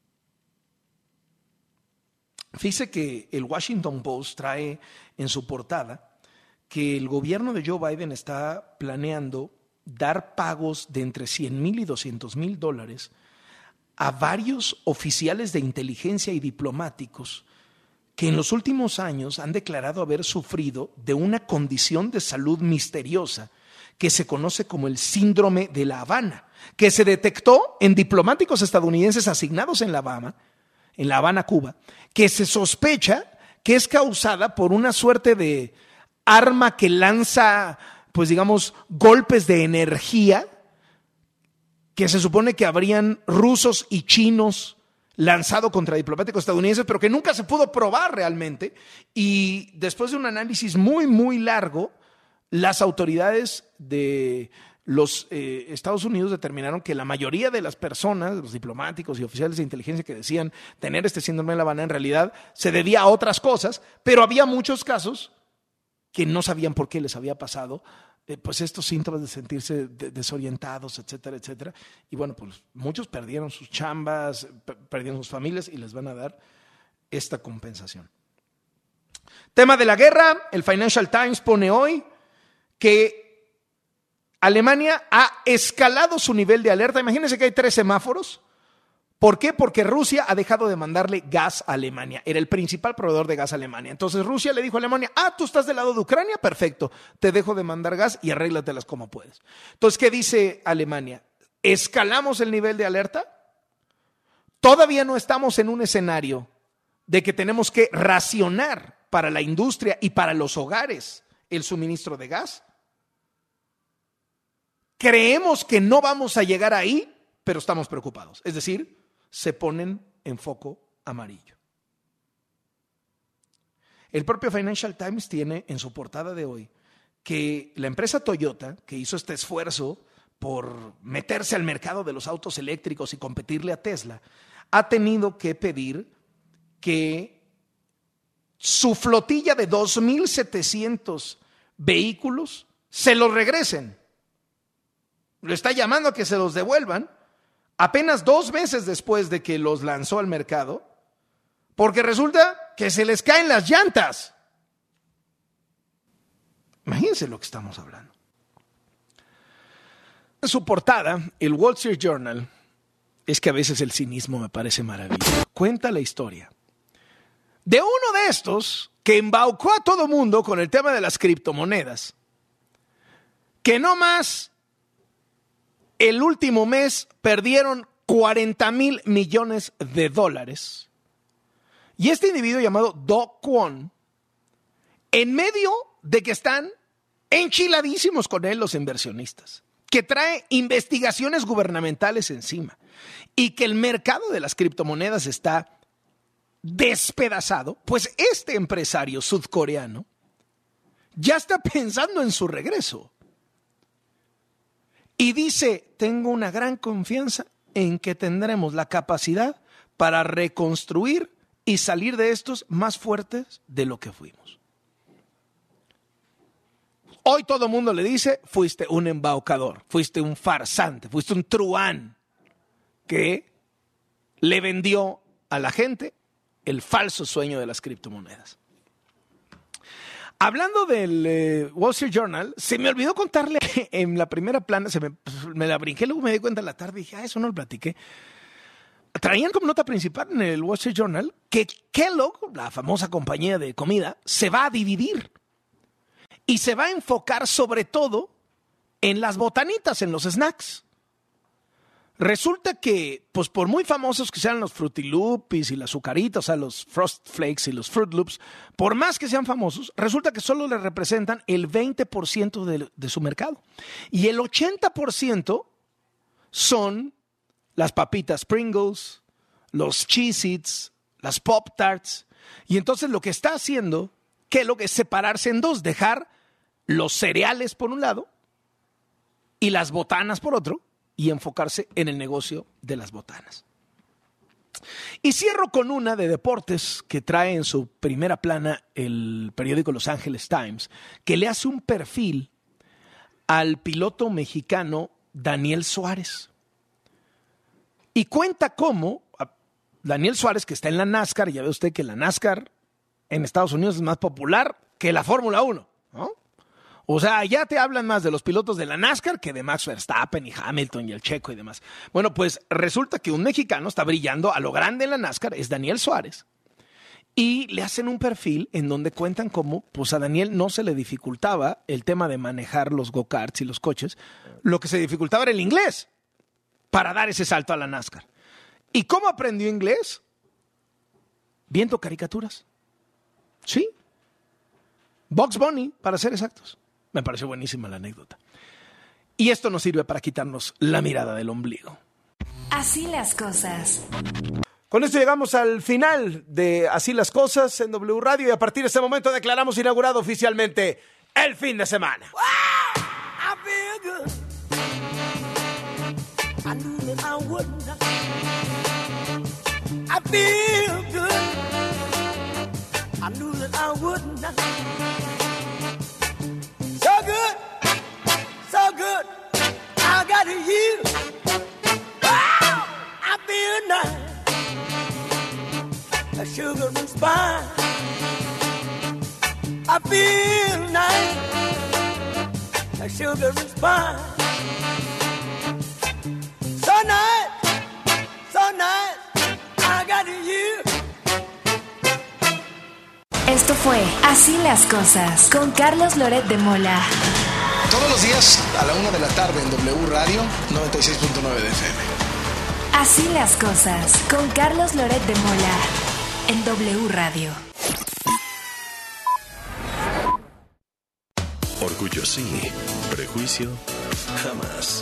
Speaker 11: Fíjese que el Washington Post trae en su portada que el gobierno de Joe Biden está planeando dar pagos de entre $100,000 y $200,000 a varios oficiales de inteligencia y diplomáticos que en los últimos años han declarado haber sufrido de una condición de salud misteriosa que se conoce como el síndrome de La Habana, que se detectó en diplomáticos estadounidenses asignados en La Habana, Cuba, que se sospecha que es causada por una suerte de arma que lanza, pues digamos, golpes de energía, que se supone que habrían rusos y chinos lanzado contra diplomáticos estadounidenses, pero que nunca se pudo probar realmente. Y después de un análisis muy, muy largo, las autoridades de los Estados Unidos determinaron que la mayoría de las personas, los diplomáticos y oficiales de inteligencia que decían tener este síndrome de La Habana, en realidad se debía a otras cosas, pero había muchos casos que no sabían por qué les había pasado, pues estos síntomas de sentirse desorientados, etcétera, etcétera. Y bueno, pues muchos perdieron sus chambas, perdieron sus familias y les van a dar esta compensación. Tema de la guerra, el Financial Times pone hoy que Alemania ha escalado su nivel de alerta. Imagínense que hay 3 semáforos. ¿Por qué? Porque Rusia ha dejado de mandarle gas a Alemania. Era el principal proveedor de gas a Alemania. Entonces Rusia le dijo a Alemania, tú estás del lado de Ucrania, perfecto, te dejo de mandar gas y arréglatelas como puedes. Entonces, ¿qué dice Alemania? ¿Escalamos el nivel de alerta? Todavía no estamos en un escenario de que tenemos que racionar para la industria y para los hogares el suministro de gas. Creemos que no vamos a llegar ahí, pero estamos preocupados. Es decir, se ponen en foco amarillo. El propio Financial Times tiene en su portada de hoy que la empresa Toyota, que hizo este esfuerzo por meterse al mercado de los autos eléctricos y competirle a Tesla, ha tenido que pedir que su flotilla de 2,700 vehículos se los regresen. Lo está llamando a que se los devuelvan apenas 2 meses después de que los lanzó al mercado, porque resulta que se les caen las llantas. Imagínense lo que estamos hablando. En su portada, el Wall Street Journal, es que a veces el cinismo me parece maravilloso, cuenta la historia de uno de estos que embaucó a todo mundo con el tema de las criptomonedas, que no más el último mes perdieron $40,000 millones. Y este individuo llamado Do Kwon, en medio de que están enchiladísimos con él los inversionistas, que trae investigaciones gubernamentales encima y que el mercado de las criptomonedas está despedazado, pues este empresario sudcoreano ya está pensando en su regreso. Y dice, tengo una gran confianza en que tendremos la capacidad para reconstruir y salir de estos más fuertes de lo que fuimos. Hoy todo el mundo le dice, fuiste un embaucador, fuiste un farsante, fuiste un truán que le vendió a la gente el falso sueño de las criptomonedas. Hablando del Wall Street Journal, se me olvidó contarle que en la primera plana, me la brinqué, luego me di cuenta en la tarde y dije, eso no lo platiqué. Traían como nota principal en el Wall Street Journal que Kellogg, la famosa compañía de comida, se va a dividir y se va a enfocar sobre todo en las botanitas, en los snacks. Resulta que, pues por muy famosos que sean los Fruity Loops y las azucaritas, o sea, los Frost Flakes y los Fruit Loops, por más que sean famosos, resulta que solo le representan el 20% de su mercado. Y el 80% son las papitas Pringles, los Cheez-Its, las Pop-Tarts. Y entonces lo que está haciendo Kellogg es separarse en dos, dejar los cereales por un lado y las botanas por otro, y enfocarse en el negocio de las botanas. Y cierro con una de deportes que trae en su primera plana el periódico Los Angeles Times, que le hace un perfil al piloto mexicano Daniel Suárez. Y cuenta cómo Daniel Suárez, que está en la NASCAR, ya ve usted que la NASCAR en Estados Unidos es más popular que la Fórmula 1, ¿no? O sea, ya te hablan más de los pilotos de la NASCAR que de Max Verstappen y Hamilton y el Checo y demás. Bueno, pues resulta que un mexicano está brillando a lo grande en la NASCAR, es Daniel Suárez. Y le hacen un perfil en donde cuentan cómo pues a Daniel no se le dificultaba el tema de manejar los go-karts y los coches. Lo que se dificultaba era el inglés para dar ese salto a la NASCAR. ¿Y cómo aprendió inglés? Viendo caricaturas. Sí. Bugs Bunny, para ser exactos. Me pareció buenísima la anécdota. Y esto nos sirve para quitarnos la mirada del ombligo.
Speaker 2: Así las cosas.
Speaker 11: Con esto llegamos al final de Así las cosas en W Radio y a partir de este momento declaramos inaugurado oficialmente el fin de semana.
Speaker 4: Wow, I feel good. I knew that I wouldn't. I feel good. I knew that I wouldn't. So good, so good, I got you. Wow, I feel nice, a sugar and spice. I feel nice, a sugar and spice. So nice, I got you.
Speaker 2: Esto fue Así las cosas con Carlos Loret de Mola.
Speaker 8: Todos los días a la 1 de la tarde en W Radio 96.9 de FM.
Speaker 2: Así las cosas con Carlos Loret de Mola en W Radio.
Speaker 7: Orgullo sí, prejuicio jamás.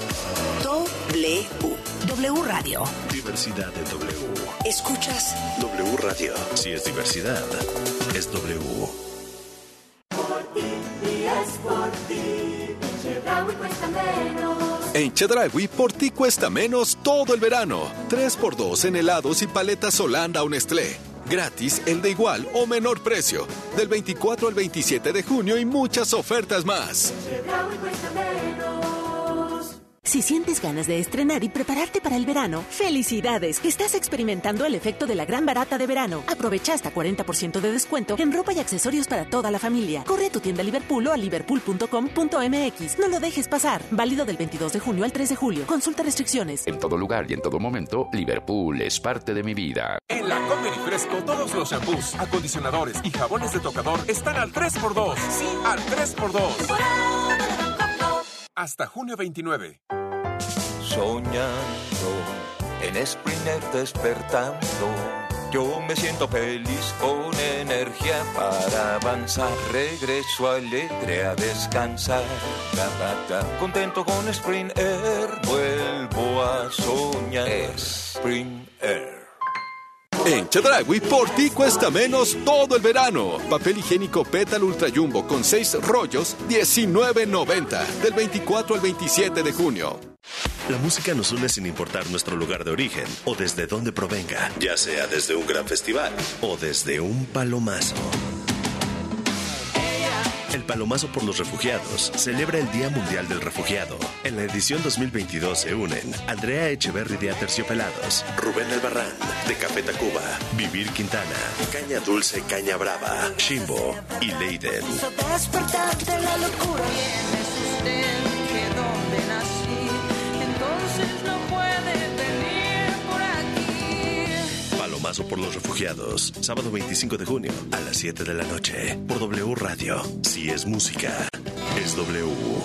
Speaker 10: W Radio.
Speaker 7: Diversidad de W.
Speaker 10: ¿Escuchas?
Speaker 7: W Radio. Si es diversidad, es W.
Speaker 4: Por ti y es por ti, Chedraui cuesta menos.
Speaker 5: En Chedraui, por ti cuesta menos todo el verano. 3x2 en helados y paletas Holanda o Nestlé. Gratis el de igual o menor precio. Del 24 al 27 de junio y muchas ofertas más.
Speaker 4: Chedraui cuesta menos.
Speaker 15: Si sientes ganas de estrenar y prepararte para el verano, ¡felicidades! Estás experimentando el efecto de la gran barata de verano. Aprovecha hasta 40% de descuento en ropa y accesorios para toda la familia. Corre a tu tienda Liverpool o a liverpool.com.mx. No lo dejes pasar. Válido del 22 de junio al 3 de julio. Consulta restricciones.
Speaker 16: En todo lugar y en todo momento, Liverpool es parte de mi vida.
Speaker 1: En la Comer y Fresco, todos los shampoos, acondicionadores y jabones de tocador están al 3x2. Sí, al 3x2. Hasta junio 29.
Speaker 17: Soñando, en Springer despertando, yo me siento feliz con energía para avanzar. Regreso alegre a descansar, contento con Springer, vuelvo a soñar. Springer.
Speaker 5: En Chedraui, por ti cuesta menos todo el verano. Papel higiénico Pétalo Ultra Jumbo con 6 rollos, $19.90. Del 24 al 27 de junio.
Speaker 7: La música nos une sin importar nuestro lugar de origen o desde dónde provenga, ya sea desde un gran festival o desde un palomazo. El Palomazo por los Refugiados celebra el Día Mundial del Refugiado. En la edición 2022 se unen Andrea Echeverry de Aterciopelados, Rubén Albarrán de Café Tacuba, Vivir Quintana, Caña Dulce, Caña Brava, Shimbo y Leiden.
Speaker 4: Despertar de la locura. ¿Quién es usted? Que donde nací, entonces no puede venir por aquí.
Speaker 7: Palomazo por los Refugiados, sábado 25 de junio a las 7 de la noche por W Radio. Si es música, es W.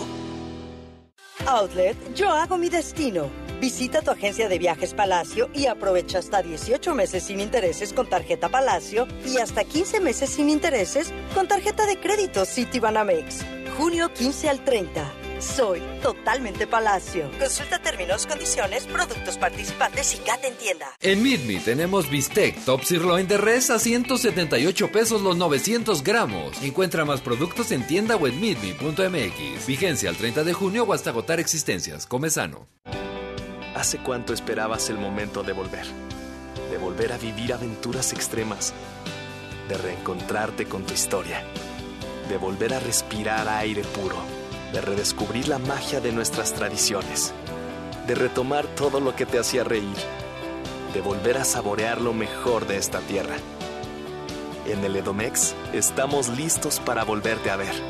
Speaker 10: Outlet, yo hago mi destino. Visita tu agencia de viajes Palacio y aprovecha hasta 18 meses sin intereses con tarjeta Palacio y hasta 15 meses sin intereses con tarjeta de crédito Citibanamex. Junio 15 al 30. Soy totalmente Palacio. Consulta términos, condiciones, productos participantes y CAT en tienda.
Speaker 3: En Meet Me tenemos bistec top sirloin de res a 178 pesos los 900 gramos. Encuentra más productos en tienda o en meetme.mx. Vigencia al 30 de junio o hasta agotar existencias. Come sano.
Speaker 18: ¿Hace cuánto esperabas el momento de volver? De volver a vivir aventuras extremas. De reencontrarte con tu historia. De volver a respirar aire puro. De redescubrir la magia de nuestras tradiciones. De retomar todo lo que te hacía reír. De volver a saborear lo mejor de esta tierra. En el Edomex estamos listos para volverte a ver.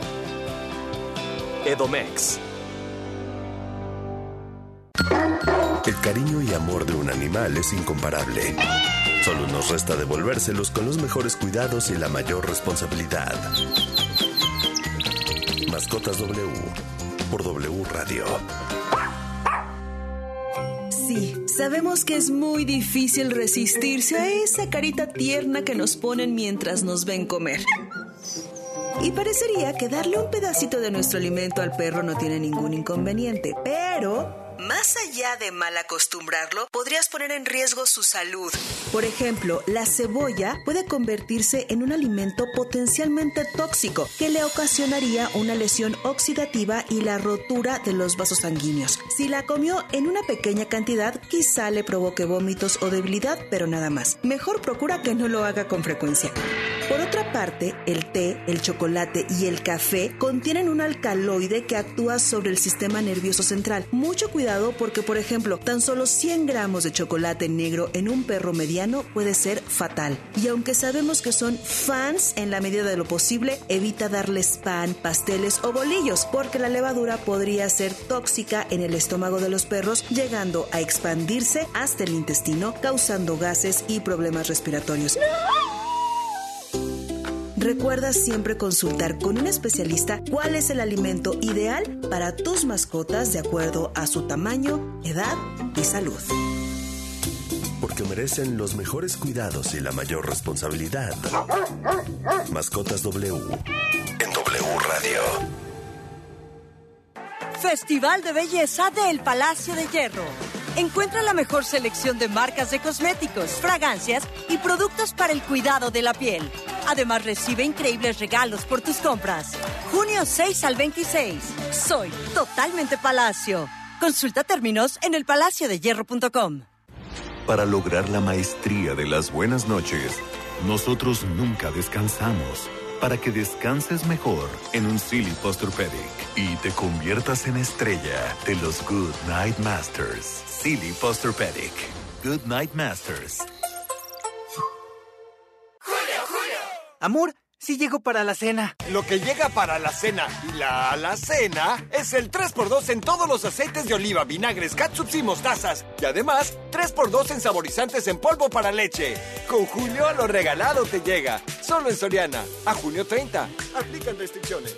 Speaker 18: Edomex.
Speaker 7: El cariño y amor de un animal es incomparable. Solo nos resta devolvérselos con los mejores cuidados y la mayor responsabilidad. Mascotas W por W Radio.
Speaker 19: Sí, sabemos que es muy difícil resistirse a esa carita tierna que nos ponen mientras nos ven comer. Y parecería que darle un pedacito de nuestro alimento al perro no tiene ningún inconveniente, pero más allá de mal acostumbrarlo, podrías poner en riesgo su salud. Por ejemplo, la cebolla puede convertirse en un alimento potencialmente tóxico que le ocasionaría una lesión oxidativa y la rotura de los vasos sanguíneos. Si la comió en una pequeña cantidad, quizá le provoque vómitos o debilidad, pero nada más. Mejor procura que no lo haga con frecuencia. Por otra parte, el té, el chocolate y el café contienen un alcaloide que actúa sobre el sistema nervioso central. Mucho cuidado porque, por ejemplo, tan solo 100 gramos de chocolate negro en un perro mediano puede ser fatal. Y aunque sabemos que son fans en la medida de lo posible, evita darles pan, pasteles o bolillos, porque la levadura podría ser tóxica en el estómago de los perros, llegando a expandirse hasta el intestino, causando gases y problemas respiratorios. Recuerda siempre consultar con un especialista cuál es el alimento ideal para tus mascotas de acuerdo a su tamaño, edad y salud.
Speaker 7: Porque merecen los mejores cuidados y la mayor responsabilidad. Mascotas W en W Radio.
Speaker 10: Festival de Belleza del Palacio de Hierro. Encuentra la mejor selección de marcas de cosméticos, fragancias y productos para el cuidado de la piel. Además, recibe increíbles regalos por tus compras. Junio 6 al 26. Soy totalmente Palacio. Consulta términos en elpalaciodehierro.com.
Speaker 30: Para lograr la maestría de las buenas noches, nosotros nunca descansamos. Para que descanses mejor en un Silly Posturepedic y te conviertas en estrella de los Good Night Masters. Silly Posturepedic. Good Night Masters.
Speaker 20: Amor, sí llegó para la cena.
Speaker 6: Lo que llega para la cena y la alacena es el 3x2 en todos los aceites de oliva, vinagres, catsups y mostazas. Y además, 3x2 en saborizantes en polvo para leche. Con Julio, lo regalado te llega. Solo en Soriana. A junio 30. Aplican restricciones.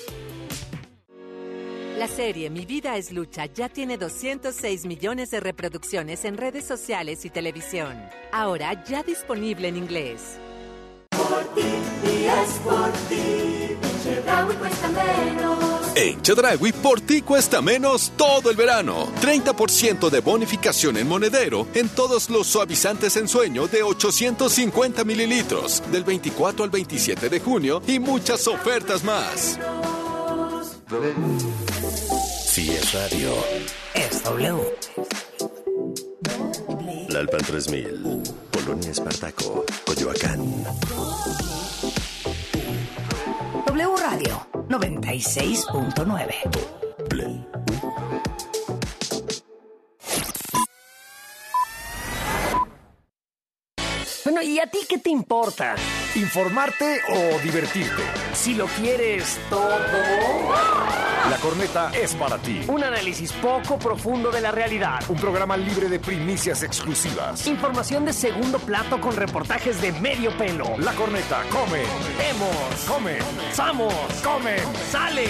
Speaker 21: La serie Mi Vida es Lucha ya tiene 206 millones de reproducciones en redes sociales y televisión. Ahora ya disponible en inglés.
Speaker 4: Por ti, y es por ti, Chedraui cuesta menos.
Speaker 5: En Chedraui, por ti cuesta menos todo el verano. 30% de bonificación en monedero en todos los suavizantes en sueño de 850 mililitros del 24 al 27 de junio y muchas ofertas más.
Speaker 7: Si es radio,
Speaker 10: es W.
Speaker 7: Lalpan 3000, Polonia Espartaco, Coyoacán.
Speaker 2: W Radio
Speaker 9: 96.9.
Speaker 13: Bueno, ¿y a ti qué te importa?
Speaker 22: ¿Informarte o divertirte?
Speaker 13: Si lo quieres todo...
Speaker 22: La Corneta es para ti.
Speaker 13: Un análisis poco profundo de la realidad.
Speaker 22: Un programa libre de primicias exclusivas.
Speaker 13: Información de segundo plato con reportajes de medio pelo.
Speaker 22: La Corneta come.
Speaker 13: Vemos.
Speaker 22: Come.
Speaker 13: Vamos.
Speaker 22: Come.
Speaker 13: Sale.